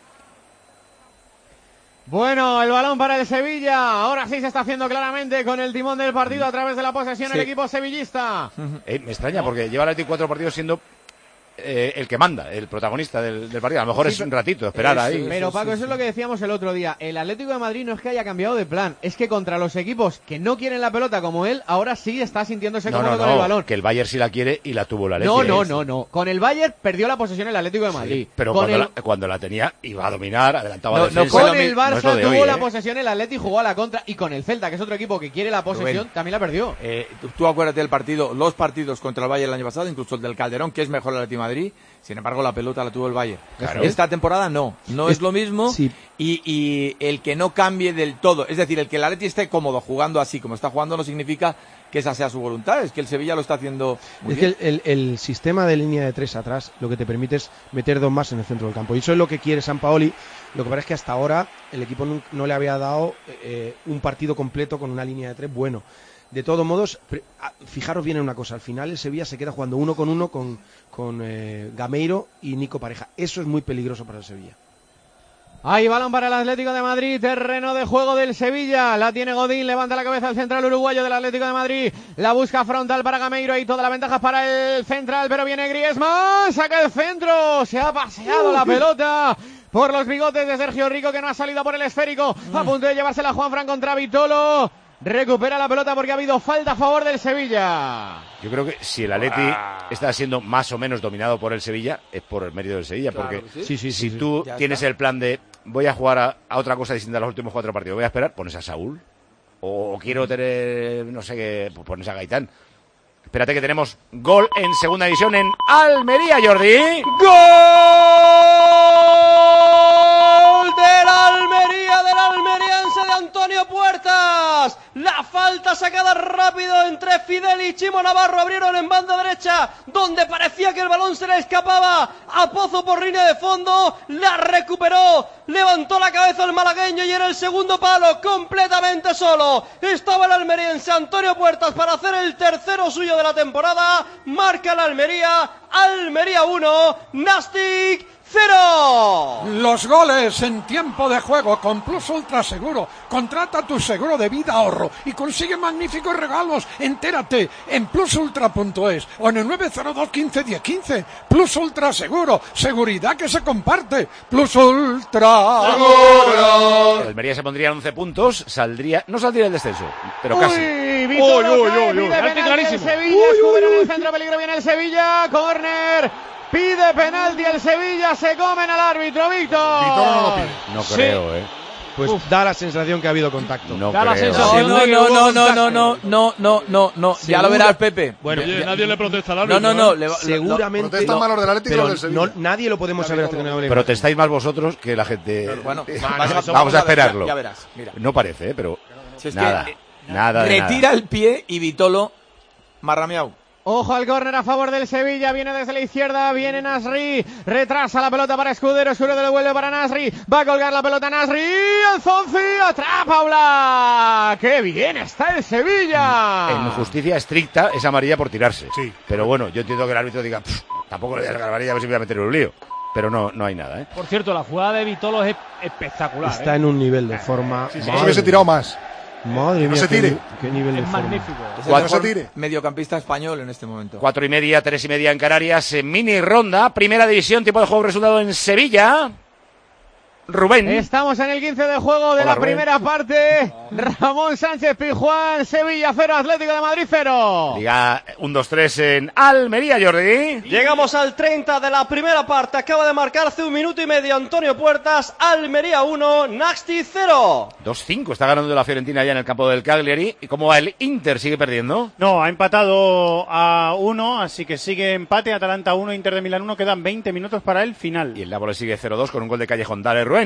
Bueno, el balón para el Sevilla. Ahora sí se está haciendo claramente con el timón del partido a través de la posesión
Sí.
el equipo sevillista.
Eh, me extraña porque lleva el Athletic cuatro partidos siendo eh, el que manda, el protagonista del, del partido. A lo mejor
Sí,
es
pero-
un ratito, esperar
Eso,
ahí.
Pero Paco, eso es lo que decíamos el otro día. El Atlético de Madrid no es que haya cambiado de plan, es que contra los equipos que no quieren la pelota como él, ahora sí está sintiéndose
No,
cómodo
no,
con el
no,
balón.
que el Bayern sí la quiere y la tuvo la Athletic.
No, no,
¿eh?
no, no. Con el Bayern perdió la posesión el Atlético de Madrid.
Sí, pero
con
cuando,
el,
la, cuando la tenía iba a dominar, adelantaba
No,
la defensa.
no fue
con
lo
el
mismo,
Barça
no es lo de
tuvo
hoy,
la
¿eh?
posesión, el Atlético jugó a la contra y con el Celta, que es otro equipo que quiere la posesión,
Rubén.
también la perdió.
Eh, tú, tú acuérdate del partido, los partidos contra el Bayern el año pasado, incluso el del Calderón, que es mejor el Atlético de Madrid. Sin embargo, la pelota la tuvo el Bayern.
Claro.
Esta temporada no, no es,
Es-
lo mismo.
sí.
Y, y el que no cambie del todo, es decir, el que el Atleti esté cómodo jugando así como está jugando no significa que esa sea su voluntad, es que el Sevilla lo está haciendo muy
Es
bien.
que el, el- el sistema de línea de tres atrás lo que te permite es meter dos más en el centro del campo. Y eso es lo que quiere San Paoli. Lo que pasa es que hasta ahora el equipo no, no le había dado eh, un partido completo con una línea de tres bueno. De todos modos, pre- a- fijaros bien en una cosa. Al final el Sevilla se queda jugando uno con uno con, con eh, Gameiro y Nico Pareja. Eso es muy peligroso para el Sevilla.
Hay balón para el Atlético de Madrid, terreno de juego del Sevilla, la tiene Godín, levanta la cabeza el central uruguayo del Atlético de Madrid, la busca frontal para Gameiro y toda la ventaja para el central, pero viene Griezmann, saca el centro, se ha paseado la pelota por los bigotes de Sergio Rico, que no ha salido por el esférico, a punto de llevársela Juanfran contra Vitolo. Recupera la pelota porque ha habido falta a favor del Sevilla.
Yo creo que si el Atleti está siendo más o menos dominado por el Sevilla, es por el mérito del Sevilla.
Claro
porque
que sí.
Sí, sí,
si
sí,
tú
Ya
tienes
está.
el plan de voy a jugar a, a otra cosa distinta a los últimos cuatro partidos, voy a esperar, pones a Saúl. O quiero tener, no sé qué, pues pones a Gaitán. Espérate que tenemos gol en segunda división en Almería, Jordi.
¡Gol del Almería, del almeriense de Antonio Puertas! La falta sacada rápido entre Fidel y Chimo Navarro, abrieron en banda derecha, donde parecía que el balón se le escapaba a Pozo por línea de fondo, la recuperó, levantó la cabeza el malagueño y en el segundo palo, completamente solo, estaba el almeriense Antonio Puertas para hacer el tercero suyo de la temporada, marca el Almería, Almería uno, Nastic cero.
Los goles en tiempo de juego con Plus Ultra Seguro. Contrata tu seguro de vida ahorro y consigue magníficos regalos. Entérate en plus ultra punto es o en el nueve cero dos quince diez quince. Plus Ultra Seguro. Seguridad que se comparte. Plus Ultra Seguro.
El Almería se pondría en once puntos, saldría, no saldría el descenso, pero
Uy,
casi.
Vitolo
Uy, uy,
cae,
uy, uy,
pide
penalti
penalti el
clarísimo.
Sevilla, descubren el centro, peligro, viene el Sevilla, córner, pide penalti el Sevilla, se comen al árbitro, Víctor.
Vitolo no lo pide.
No
Sí.
creo, ¿eh?
Pues da la sensación que ha habido contacto.
No
Da la
creo.
sensación
No,
de que
no,
hubo
no, no,
contacto.
no, no, no, no, no, no, ya
Segura-
lo verás, Pepe.
Bueno,
Oye,
ya-
nadie le protesta al
No,
árbitro.
no, no,
¿eh?
le va-
seguramente.
Protestan más los del Atlético que
pero
los del Sevilla.
no- nadie lo podemos saber hasta que no hable.
Protestáis más vosotros que la gente.
Pero bueno,
vamos,
vamos
a
a ver,
esperarlo.
ya- ya verás, mira.
No parece, ¿eh? Pero
Si es que,
nada,
eh,
nada de
retira
nada.
el pie y Vitolo, marrameado.
Ojo al córner a favor del Sevilla, viene desde la izquierda, viene Nasri, retrasa la pelota para Escudero, Escudero devuelve para Nasri, va a colgar la pelota Nasri, Enzonzi, atrapa Oblak, ¡qué bien está el Sevilla!
En justicia estricta es amarilla por tirarse, sí. Pero bueno, yo entiendo que el árbitro diga, tampoco le voy a dar amarilla a ver si me voy a meter en un lío, pero no, no hay nada, ¿eh?
Por cierto, la jugada de Vitolo es espectacular.
Está
¿eh?
en un nivel de forma...
Sí, sí, se hubiese tirado más.
Madre mía,
no se tire.
Qué, qué nivel
es
de
magnífico.
Forma. No se tire. Mediocampista español en este momento.
Cuatro y media, tres y media en Canarias, en mini ronda, primera división, tiempo de juego resultado en Sevilla. Rubén.
Estamos en el quince de juego de
Hola,
la
Rubén.
primera parte. Ramón Sánchez Pizjuán, Sevilla cero, Atlético de Madrid cero.
Liga uno dos tres en Almería, Jordi.
Llegamos al treinta de la primera parte. Acaba de marcar hace un minuto y medio Antonio Puertas. Almería uno, Nasti cero.
dos cinco está ganando la Fiorentina ya en el campo del Cagliari. ¿Y cómo va el Inter? ¿Sigue perdiendo?
No, ha empatado a uno, así que sigue empate. Atalanta uno, Inter de Milán uno. Quedan veinte minutos para el final.
Y el Nápoles sigue cero dos con un gol de Callejón. Dale, Rubén.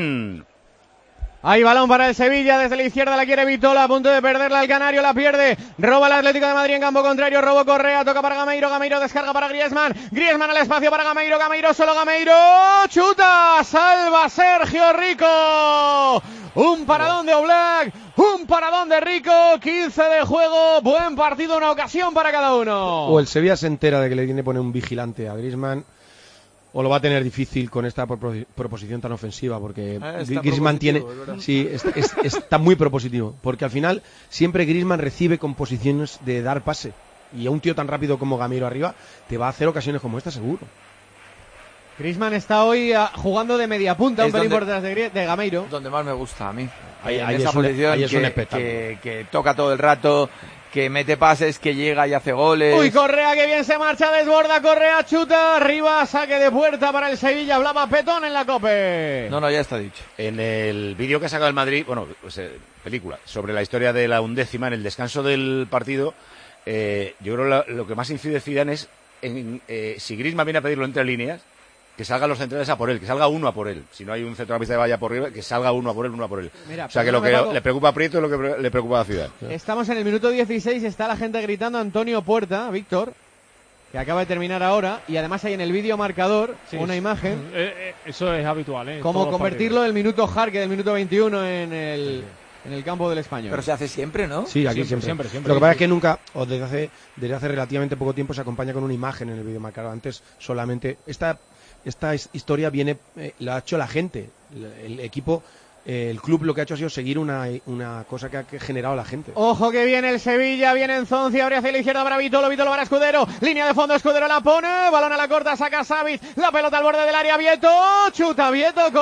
Hay balón para el Sevilla, desde la izquierda la quiere Vitola, a punto de perderla el Canario, la pierde, roba el Atlético de Madrid en campo contrario, robo Correa, toca para Gameiro, Gameiro descarga para Griezmann, Griezmann al espacio para Gameiro, Gameiro, solo Gameiro, chuta, salva Sergio Rico, un paradón de Oblak, un paradón de Rico, quince de juego, buen partido, una ocasión para cada uno.
O el Sevilla se entera de que le tiene que poner un vigilante a Griezmann, o lo va a tener difícil con esta proposición tan ofensiva, porque
ah,
Griezmann tiene, sí, es, es, está muy propositivo, porque al final siempre Griezmann recibe con posiciones de dar pase, y a un tío tan rápido como Gameiro arriba te va a hacer ocasiones como esta seguro.
Griezmann está hoy uh, jugando de media punta, es un pelín por detrás de, de Gameiro.
Donde más me gusta a mí.
Ahí,
en
ahí
esa
es un,
posición
ahí es
que,
un espectáculo.
Que, que toca todo el rato, que mete pases, que llega y hace goles.
Uy, Correa, que bien se marcha, desborda, Correa, chuta, arriba, saque de puerta para el Sevilla, hablaba Petón en la COPE.
No, no, ya está dicho.
En el vídeo que ha sacado el Madrid, bueno, pues, eh, película, sobre la historia de la undécima, en el descanso del partido, eh, yo creo lo, lo que más incide Zidane es en, eh, si Griezmann viene a pedirlo entre líneas, que salgan los centrales a por él, que salga uno a por él. Si no hay un centrocampista que vaya por arriba, que salga uno a por él, uno a por él.
Mira,
o sea, que lo que
Paco,
le preocupa a Prieto es lo que le preocupa a Zidane.
Estamos en el minuto dieciséis, está la gente gritando Antonio Puerta, Víctor, que acaba de terminar ahora, y además hay en el vídeo marcador sí, una imagen.
Eh, eh, eso es habitual, ¿eh?
Como convertirlo del minuto Jarque, del minuto veintiuno en el... en el campo del Español.
Pero se hace siempre, ¿no?
Sí, aquí
siempre.
siempre.
siempre, siempre
Lo que pasa es que nunca, o desde hace, desde hace relativamente poco tiempo, se acompaña con una imagen en el vídeo marcador. Antes solamente... Esta, esta historia viene, eh, la ha hecho la gente. El, el equipo, eh, el club lo que ha hecho ha sido seguir una, una cosa que ha generado la gente.
Ojo que viene el Sevilla, viene Enzonzi, abre hacia la izquierda para Vitolo, Vitolo para Escudero, línea de fondo, Escudero la pone, balón a la corta, saca Savic, la pelota al borde del área, Vieto, chuta Vieto,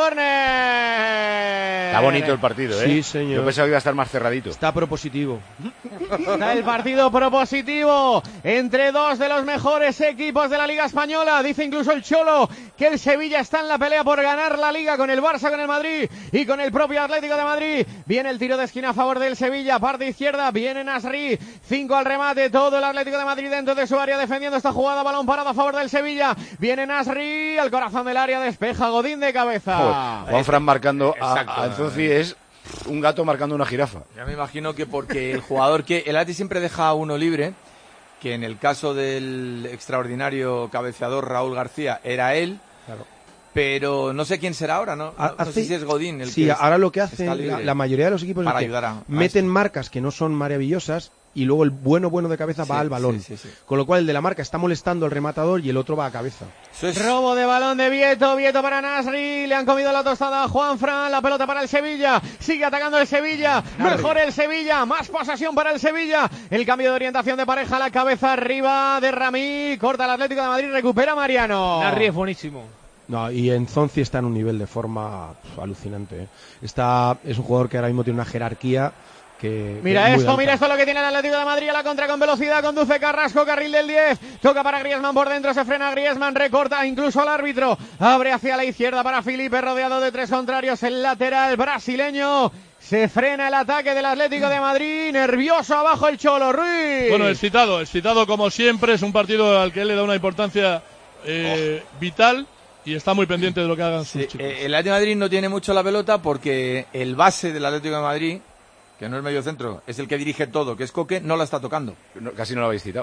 córner.
Está bonito el partido, ¿eh?
Sí, señor.
Yo pensaba que iba a estar más cerradito.
Está propositivo.
Está el partido propositivo entre dos de los mejores equipos de la Liga Española. Dice incluso el Cholo que el Sevilla está en la pelea por ganar la Liga con el Barça, con el Madrid y con el propio Atlético de Madrid. Viene el tiro de esquina a favor del Sevilla, parte izquierda, viene Nasri, cinco al remate, todo el Atlético de Madrid dentro de su área defendiendo esta jugada, balón parado a favor del Sevilla. Viene Nasri, al corazón del área, despeja Godín de cabeza.
Juan Fran marcando a,
Exacto,
a Enzonzi es un gato marcando una jirafa.
Ya me imagino que porque el jugador que el Atleti siempre deja a uno libre, que en el caso del extraordinario cabeceador Raúl García era él,
claro.
Pero no sé quién será ahora, ¿no? No,
Hace,
no sé si es Godín el
sí,
que
ahora lo que hace la, la mayoría de los equipos
para
es que
ayudar a, a
meten
esto.
marcas que no son maravillosas y luego el bueno bueno de cabeza
sí,
va al balón.
Sí, sí, sí.
Con lo cual el de la marca está molestando al rematador y el otro va a cabeza.
Es... Robo de balón de Vieto, Vieto para Nasri, le han comido la tostada a Juanfran, la pelota para el Sevilla, sigue atacando el Sevilla, Narri. Mejor el Sevilla, más posesión para el Sevilla, el cambio de orientación de pareja, la cabeza arriba de Ramí, corta el Atlético de Madrid, recupera Mariano.
Narri es buenísimo.
No, y Enzonzi está en un nivel de forma pff, alucinante, ¿eh? Está, es un jugador que ahora mismo tiene una jerarquía que...
Mira
que
esto,
alta.
mira esto lo que tiene el Atlético de Madrid a la contra con velocidad, conduce Carrasco, carril del diez, toca para Griezmann por dentro, se frena Griezmann, recorta incluso al árbitro, abre hacia la izquierda para Felipe, rodeado de tres contrarios, el lateral brasileño. Se frena el ataque del Atlético de Madrid, nervioso abajo el Cholo Ruiz.
Bueno, excitado, excitado como siempre, es un partido al que él le da una importancia eh, oh. vital. Y está muy pendiente de lo que hagan sus
sí,
chicos.
Eh, el Atlético de Madrid no tiene mucho la pelota porque el base del Atlético de Madrid, que no es medio centro, es el que dirige todo, que es Coque, no la está tocando.
No, casi no lo habéis citado.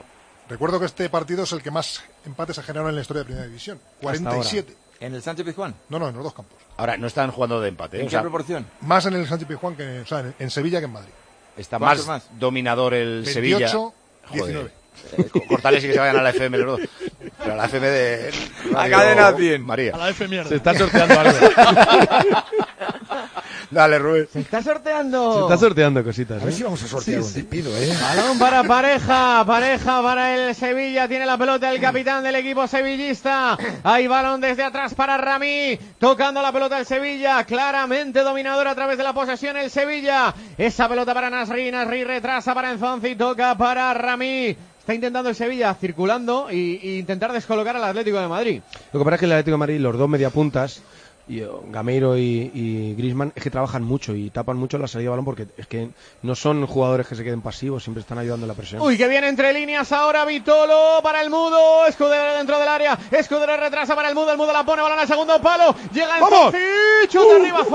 Recuerdo que este partido es el que más empates ha generado en la historia de Primera División. cuarenta y siete.
¿En el Sánchez Pizjuán?
No, no, en los dos campos.
Ahora, no están jugando de empate. ¿eh?
¿En
o
qué
sea,
proporción?
Más en el Sánchez Pizjuán que o sea, en, en Sevilla que en Madrid.
Está más, más dominador el
veintiocho,
Sevilla.
diecinueve.
Eh, cortales y que se vayan a la F M los dos. Pero a la F M de...
A cadena cien.
María.
A la F mierda.
Se está sorteando algo.
Dale, Rubén.
Se está sorteando.
Se está sorteando cositas. ¿eh?
A ver si vamos a sortear
sí,
un
sí.
despido, ¿eh?
Balón para Pareja, Pareja para el Sevilla, tiene la pelota el capitán del equipo sevillista. Hay balón desde atrás para Ramí, tocando la pelota el Sevilla, claramente dominador a través de la posesión el Sevilla. Esa pelota para Nasri, Nasri retrasa para Enzonzi, toca para Ramí. Está intentando el Sevilla circulando y, y intentar descolocar al Atlético de Madrid.
Lo que pasa es que el Atlético de Madrid, los dos mediapuntas, y uh, Gameiro y, y Griezmann, es que trabajan mucho y tapan mucho la salida de balón porque es que no son jugadores que se queden pasivos, siempre están ayudando en la presión.
Uy, que viene entre líneas ahora Vitolo para el Mudo, Escudero dentro del área, Escudero retrasa para el Mudo, el Mudo la pone, balón al segundo palo, llega Enzonzi, chuta uh. arriba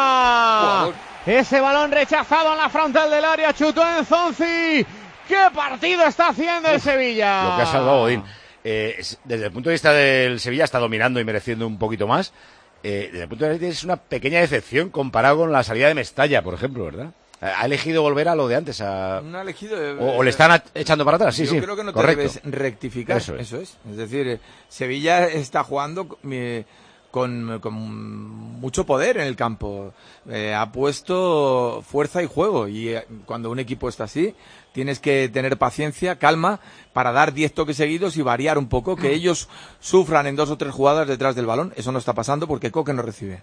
afuera. Ese balón rechazado en la frontal del área, chutó Enzonzi. ¿Qué partido está haciendo el Sevilla?
Lo que ha salvado Godín. Eh, desde el punto de vista del Sevilla está dominando y mereciendo un poquito más. Eh, desde el punto de vista es una pequeña decepción comparado con la salida de Mestalla, por ejemplo, ¿verdad? Ha elegido volver a lo de antes. A...
No ha elegido... Eh,
o, o le están a, echando para atrás, sí,
yo
sí.
Yo creo que no
correcto.
te debes rectificar.
Eso es.
Eso es. Es decir, eh, Sevilla está jugando... Eh, Con, con mucho poder en el campo, eh, ha puesto fuerza y juego y eh, cuando un equipo está así tienes que tener paciencia, calma para dar diez toques seguidos y variar un poco, que ellos sufran en dos o tres jugadas detrás del balón. Eso no está pasando porque Coque no recibe.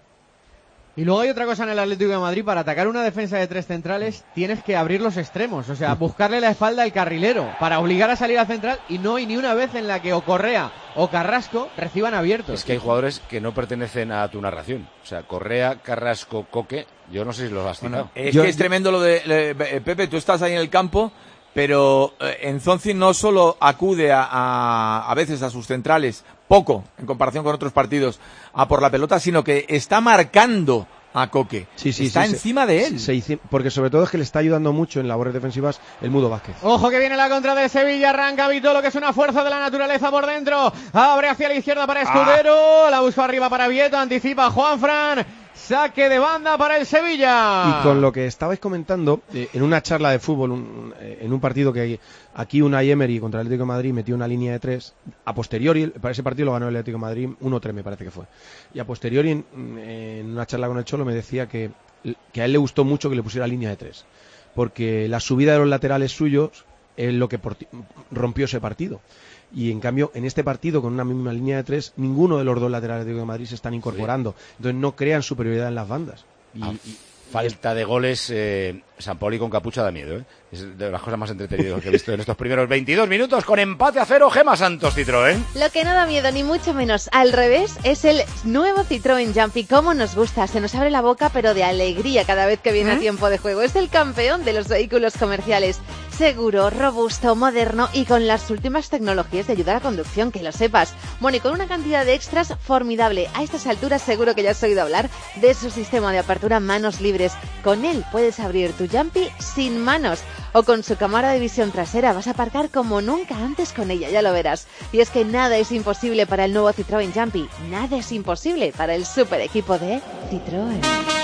Y luego hay otra cosa en el Atlético de Madrid, para atacar una defensa de tres centrales tienes que abrir los extremos, o sea, buscarle la espalda al carrilero para obligar a salir al central, y no hay ni una vez en la que o Correa o Carrasco reciban abiertos.
Es que hay jugadores que no pertenecen a tu narración, o sea, Correa, Carrasco, Coque, yo no sé si los has citado.
Bueno, es yo, que es tremendo lo de, de, de Pepe, tú estás ahí en el campo, pero eh, Enzonzi no solo acude a, a, a veces a sus centrales, poco en comparación con otros partidos, a por la pelota, sino que está marcando a Coque.
Sí, sí,
está
sí,
encima
se,
de él.
Se, se, porque sobre todo es que le está ayudando mucho en labores defensivas el Mudo Vázquez.
Ojo que viene la contra de Sevilla, arranca Vitolo, que es una fuerza de la naturaleza por dentro, abre hacia la izquierda para Escudero, ah. la busca arriba para Vieto, anticipa Juanfran, saque de banda para el Sevilla.
Y con lo que estabais comentando, eh, en una charla de fútbol, un, eh, en un partido que aquí Unai Emery contra el Atlético de Madrid metió una línea de tres, a posteriori, para ese partido lo ganó el Atlético de Madrid uno tres me parece que fue, y a posteriori en, en una charla con el Cholo me decía que, que a él le gustó mucho que le pusiera línea de tres, porque la subida de los laterales suyos es lo que por, rompió ese partido. Y en cambio, en este partido, con una misma línea de tres, ninguno de los dos laterales de Madrid se están incorporando. Entonces no crean superioridad en las bandas. Y,
a
y,
falta de goles, eh, San Paoli con capucha da miedo, ¿eh? Es de las cosas más entretenidas que he visto en estos primeros veintidós minutos, con empate a cero. Gema Santos, Citroën.
Lo que no da miedo, ni mucho menos, al revés, es el nuevo Citroën Jumpy. Cómo nos gusta, se nos abre la boca, pero de alegría cada vez que viene ¿Eh? a tiempo de juego. Es el campeón de los vehículos comerciales. Seguro, robusto, moderno y con las últimas tecnologías de ayuda a la conducción, que lo sepas. Bueno, y con una cantidad de extras formidable. A estas alturas seguro que ya has oído hablar de su sistema de apertura manos libres. Con él puedes abrir tu Jumpy sin manos. O con su cámara de visión trasera vas a aparcar como nunca antes con ella, ya lo verás. Y es que nada es imposible para el nuevo Citroën Jumpy. Nada es imposible para el super equipo de Citroën.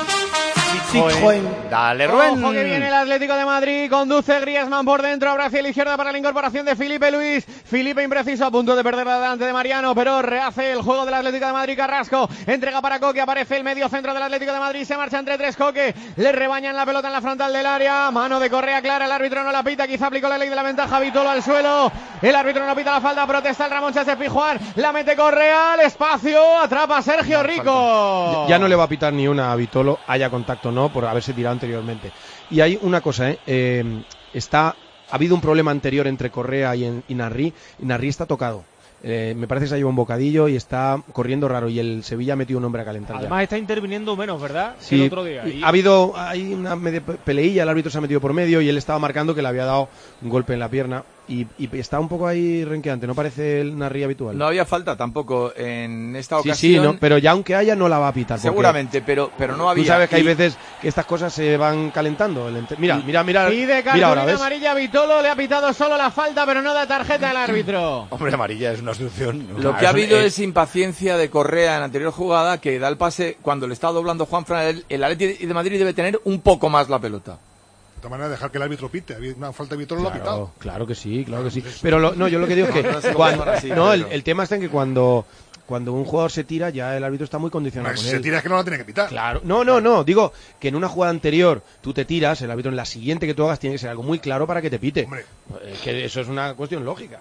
Citroën. Dale, Rubén.
Ojo que viene el Atlético de Madrid, conduce Griezmann por dentro, abre hacia la izquierda para la incorporación de Filipe Luis. Filipe impreciso, a punto de perder delante de Mariano, pero rehace el juego del Atlético de Madrid. Carrasco entrega para Coque, aparece el medio centro del Atlético de Madrid, se marcha entre tres. Coque, le rebañan la pelota en la frontal del área, mano de Correa clara, el árbitro no la pita, quizá aplicó la ley de la ventaja, Vitolo al suelo, el árbitro no pita la falta, protesta el Ramón Sánchez Pizjuán, la mete Correa al espacio, atrapa a Sergio no, Rico.
Ya, ya no le va a pitar ni una a Vitolo, haya contacto o no, por haberse tirado anteriormente. Y hay una cosa, ¿eh? Eh, está, ha habido un problema anterior entre Correa y, en, y Narri, y Narri está tocado. Eh, me parece que se ha llevado un bocadillo y está corriendo raro, y el Sevilla ha metido un hombre a calentar.
Además ya está interviniendo menos, ¿verdad?
Sí,
que el otro día. Y...
ha habido hay una media peleilla, el árbitro se ha metido por medio y él estaba marcando que le había dado un golpe en la pierna, y, y está un poco ahí renqueante, no parece el Nasri habitual.
No había falta tampoco en esta
sí,
ocasión.
Sí, no, pero ya aunque haya no la va a pitar.
Seguramente, pero, pero no había.
Tú sabes que hay
y...
veces que estas cosas se van calentando. El ente... Mira, mira, mira.
Pide
mira ahora,
cartulina amarilla Vitolo, le ha pitado solo la falta, pero no da tarjeta al árbitro.
Hombre, amarilla es una solución.
Lo claro, que ha habido es, es impaciencia de Correa en la anterior jugada, que da el pase cuando le está doblando Juanfran. El, el Atlético de Madrid debe tener un poco más la pelota.
De todas maneras, dejar que el árbitro pite. Había una falta de Vitolo,
claro,
lo ha pitado.
Claro que sí, claro que sí. Pero lo, no, yo lo que digo es que. no, cuando, así, no el, el tema está en que cuando. Cuando un jugador se tira, ya el árbitro está muy condicionado.
Si
con
se
él.
tira es que no la tiene que pitar.
Claro. No, no, no. Digo que en una jugada anterior tú te tiras, el árbitro en la siguiente que tú hagas tiene que ser algo muy claro para que te pite.
Hombre.
Es que eso es una cuestión lógica.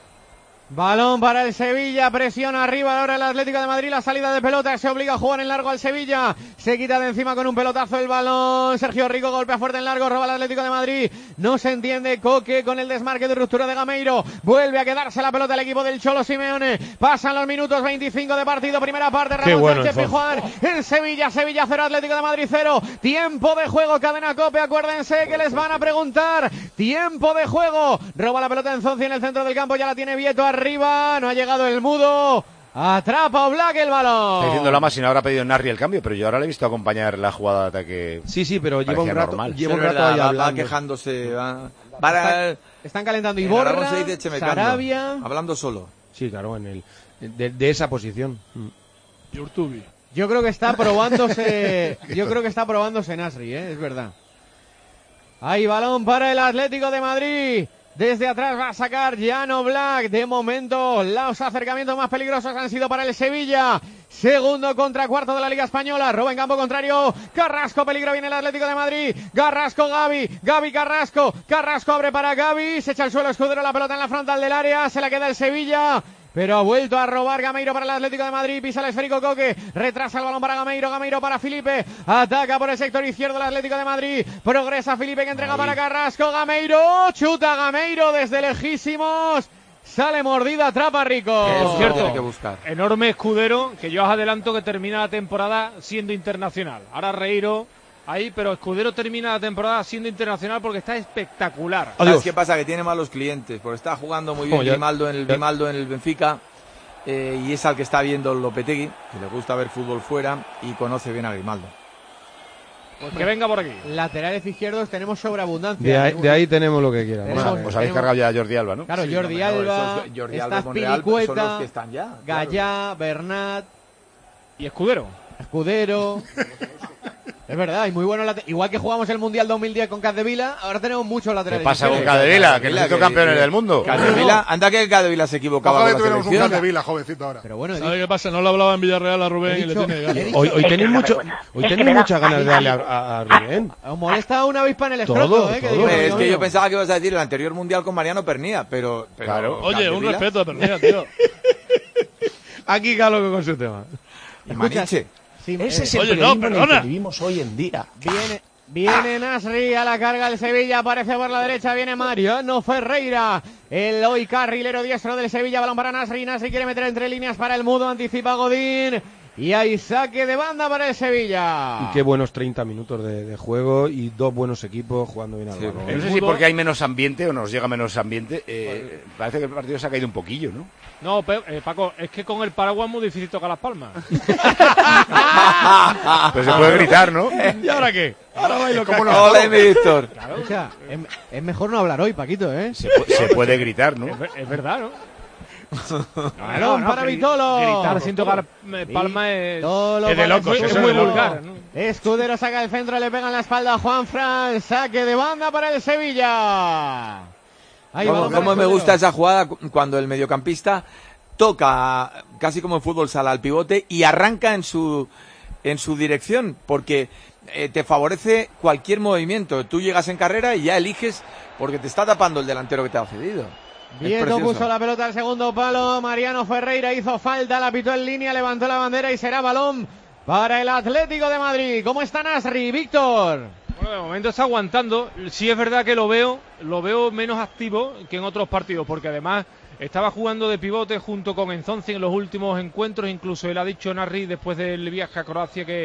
Balón para el Sevilla, presión arriba ahora el Atlético de Madrid, la salida de pelota, se obliga a jugar en largo al Sevilla, se quita de encima con un pelotazo el balón, Sergio Rico golpea fuerte en largo, roba el Atlético de Madrid, no se entiende, Coque con el desmarque de ruptura de Gameiro, vuelve a quedarse la pelota el equipo del Cholo Simeone, pasan los minutos veinticinco de partido, primera parte, Ramón
bueno
Sánchez Pizjuán en Sevilla, Sevilla cero, Atlético de Madrid cero, tiempo de juego, cadena Cope, acuérdense que les van a preguntar, tiempo de juego, roba la pelota en Zonzi en el centro del campo, ya la tiene Vieto arriba. Arriba, no ha llegado el mudo. Atrapa Oblak el balón.
Está diciendo Lama si no habrá pedido Nasri el cambio, pero yo ahora le he visto acompañar la jugada de ataque.
Sí, sí, pero lleva un rato,
normal.
lleva un
es
rato
verdad,
ahí
va,
hablando.
va quejándose. Va, para,
están, están calentando Iborra,
se dice
Sarabia.
Hablando solo.
Sí, claro, en el de, de esa posición.
Yurtubi.
Yo creo que está probándose. yo creo que está probándose Nasri, ¿eh? Es verdad. Hay balón para el Atlético de Madrid. Desde atrás va a sacar Jan Oblak. De momento, los acercamientos más peligrosos han sido para el Sevilla. Segundo contra cuarto de la Liga Española. Roba en campo contrario. Carrasco, peligro, viene el Atlético de Madrid. Carrasco, Gavi. Gavi, Carrasco. Carrasco abre para Gavi. Se echa al suelo Escudero, la pelota en la frontal del área. Se la queda el Sevilla. Pero ha vuelto a robar Gameiro para el Atlético de Madrid. Pisa el esférico Coque. Retrasa el balón para Gameiro. Gameiro para Felipe. Ataca por el sector izquierdo el Atlético de Madrid. Progresa Felipe que entrega Ahí. para Carrasco. Gameiro. Chuta Gameiro desde lejísimos. Sale mordida, atrapa Rico.
Por cierto,
que buscar.
Enorme Escudero, que yo os adelanto que termina la temporada siendo internacional. Ahora Reiro ahí, pero Escudero termina la temporada siendo internacional porque está espectacular.
¿Sabes qué pasa? Que tiene malos clientes, porque está jugando muy bien
oh, ya,
Grimaldo en el
ya.
Grimaldo en el Benfica, eh, y es al que está viendo Lopetegui, que le gusta ver fútbol fuera y conoce bien a Grimaldo.
Pues que venga por aquí.
Laterales izquierdos tenemos sobreabundancia.
De ahí, de ahí tenemos lo que quieran.
Os,
Vale.
os habéis cargado ya a Jordi Alba, ¿no?
Claro,
Sí,
Jordi
no, no,
Alba,
esos Jordi
está
Alba, Monreal,
Spilicueta,
son los que están ya.
Gallá,
Claro.
Bernat,
Y Escudero.
Escudero. Es verdad, y muy bueno. late- Igual que jugamos el Mundial dos mil diez con Capdevila, ahora tenemos muchos
¿Qué
laterales.
pasa con
izquierdos.
Capdevila? Que nos
Capdevila,
hizo
que-
campeones
que-
del mundo.
Capdevila, anda que Capdevila se equivocaba
Ojalá
con la
tuviéramos un
selección.
Capdevila, jovencito ahora.
Pero bueno, he
¿Sabe
dicho-
qué pasa? No le hablaba en Villarreal a Rubén
He
y le
dicho-
tiene
he
ganas.
dicho-
Hoy, hoy tenéis mucho, hoy tenéis muchas ganas de darle a, a, a Rubén.
os molesta una avispa en el
Todo,
escroto, ¿eh? Que
todo.
digo,
Hombre, es
amigo
que yo
mío.
pensaba que ibas a decir el anterior mundial con Mariano Pernía, pero, pero
Claro.
Oye, un
Capdevila
respeto a Pernilla, tío.
Aquí Galo con su tema.
y Maniche.
Sí,
Ese
eh,
es el
Oye, no,
periodismo en el
perdona.
que vivimos hoy en día.
Viene, viene Nasri a la carga el Sevilla, aparece por la derecha, viene Mariano Ferreira, el hoy carrilero diestro del Sevilla, balón para Nasri, Nasri quiere meter entre líneas para el mudo, anticipa Godín, y hay saque de banda para el Sevilla.
Y qué buenos treinta minutos de, de juego y dos buenos equipos jugando bien al
Sí,
balón.
No sé si porque hay menos ambiente o nos llega menos ambiente. Eh, parece que el partido se ha caído un poquillo, ¿no?
No, Pe- eh, Paco, es que con el paraguas es muy difícil tocar las palmas.
Pero se puede gritar, ¿no?
¿Y ahora qué? Ahora bailo
¿Cómo no? Hola, mi Víctor.
O sea, es, es mejor no hablar hoy, Paquito, ¿eh?
Se, pu- se puede gritar, ¿no?
Es, ver- es verdad, ¿no?
Balón para
gri-
Vitolo.
Gritar sin tocar eh, palma es,
Vitolo
es de
para
locos, es
Escudero.
muy vulgar, ¿no?
Escudero saca el centro, le pega en la espalda a Juanfran, saque de banda para el Sevilla. Ahí
¿Cómo,
balón para
cómo me
Escudero.
gusta esa jugada cu- cuando el mediocampista toca, casi como en fútbol sala, al pivote y arranca en su, en su dirección? Porque eh, te favorece cualquier movimiento. Tú llegas en carrera y ya eliges porque te está tapando el delantero que te ha cedido. Es
Vieto
precioso.
puso la pelota al segundo palo, Mariano Ferreira hizo falta, la pitó en línea, levantó la bandera y será balón para el Atlético de Madrid. ¿Cómo está Nasri, Víctor?
Bueno, de momento está aguantando. Sí es verdad que lo veo, lo veo menos activo que en otros partidos, porque además estaba jugando de pivote junto con Enzonzi en los últimos encuentros. Incluso él ha dicho, Nasri, después del viaje a Croacia, que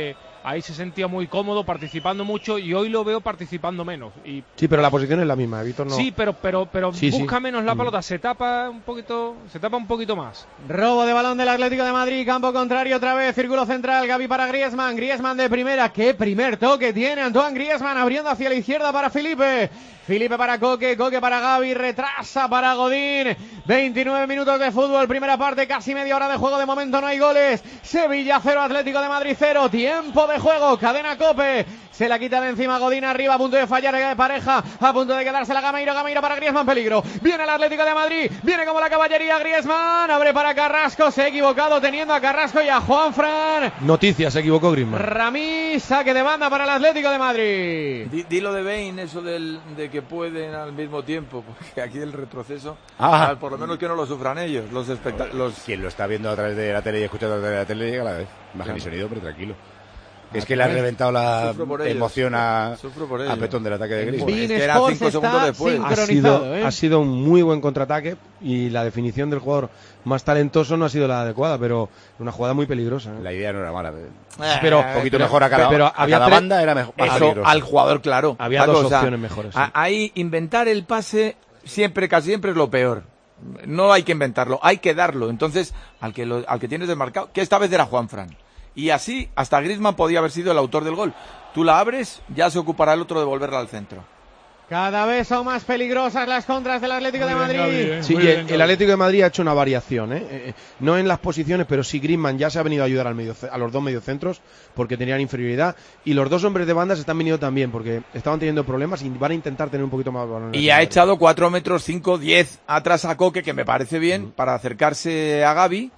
ahí se sentía muy cómodo, participando mucho, y hoy lo veo participando menos. Y
sí, pero la posición es la misma, Víctor no.
Sí, pero pero pero
sí,
busca
sí.
menos la pelota, se tapa un poquito, se tapa un poquito más.
Robo de balón del Atlético de Madrid, campo contrario otra vez, círculo central, Gavi para Griezmann, Griezmann de primera, qué primer toque tiene Antoine Griezmann, abriendo hacia la izquierda para Felipe. Felipe para Coque, Coque para Gavi, retrasa para Godín. veintinueve minutos de fútbol, primera parte, casi media hora de juego, de momento no hay goles. Sevilla cero, Atlético de Madrid cero, tiempo de juego, cadena COPE. Se la quita de encima Godín arriba, a punto de fallar de pareja, a punto de quedarse la Gameiro, Gameiro para Griezmann, peligro. Viene el Atlético de Madrid, viene como la caballería Griezmann, abre para Carrasco, se ha equivocado teniendo a Carrasco y a Juanfran.
Noticias, se equivocó Griezmann.
Ramí, saque de banda para el Atlético de Madrid.
Di, di lo de Bane, eso del, de que pueden al mismo tiempo, porque aquí el retroceso,
ah.
por lo menos que no lo sufran ellos, los espectáculos.
Quien lo está viendo a través de la tele y escuchando a través de la tele llega a la vez. Imagen claro. y sonido, pero tranquilo. Es que le ha reventado la emoción a, a Petón del ataque de Griezmann.
Es que era cinco segundos después.
Ha sido, ¿eh? ha sido un muy buen contraataque y la definición del jugador más talentoso no ha sido la adecuada, pero una jugada muy peligrosa, ¿eh?
La idea no era mala.
Eh, pero
un poquito pero, mejor a cada,
pero
a
había
cada
tres,
banda era mejor.
Eso al jugador, claro.
Había
Paco,
dos
o sea,
opciones mejores. Sí.
Ahí inventar el pase siempre, casi siempre es lo peor. No hay que inventarlo, hay que darlo. Entonces, al que, lo, al que tienes desmarcado, que esta vez era Juanfran. Y así, hasta Griezmann podía haber sido el autor del gol. Tú la abres, ya se ocupará el otro de volverla al centro.
Cada vez son más peligrosas las contras del Atlético
muy
de Madrid.
Bien, Gaby, eh. Sí, y el, el Atlético de Madrid ha hecho una variación, ¿eh? Eh, no en las posiciones, pero sí Griezmann ya se ha venido a ayudar al medio, a los dos mediocentros porque tenían inferioridad. Y los dos hombres de banda se están venido también porque estaban teniendo problemas y van a intentar tener un poquito más balón.
Y ha echado cuatro metros cinco, diez atrás a Coque, que me parece bien, mm. para acercarse a Gavi.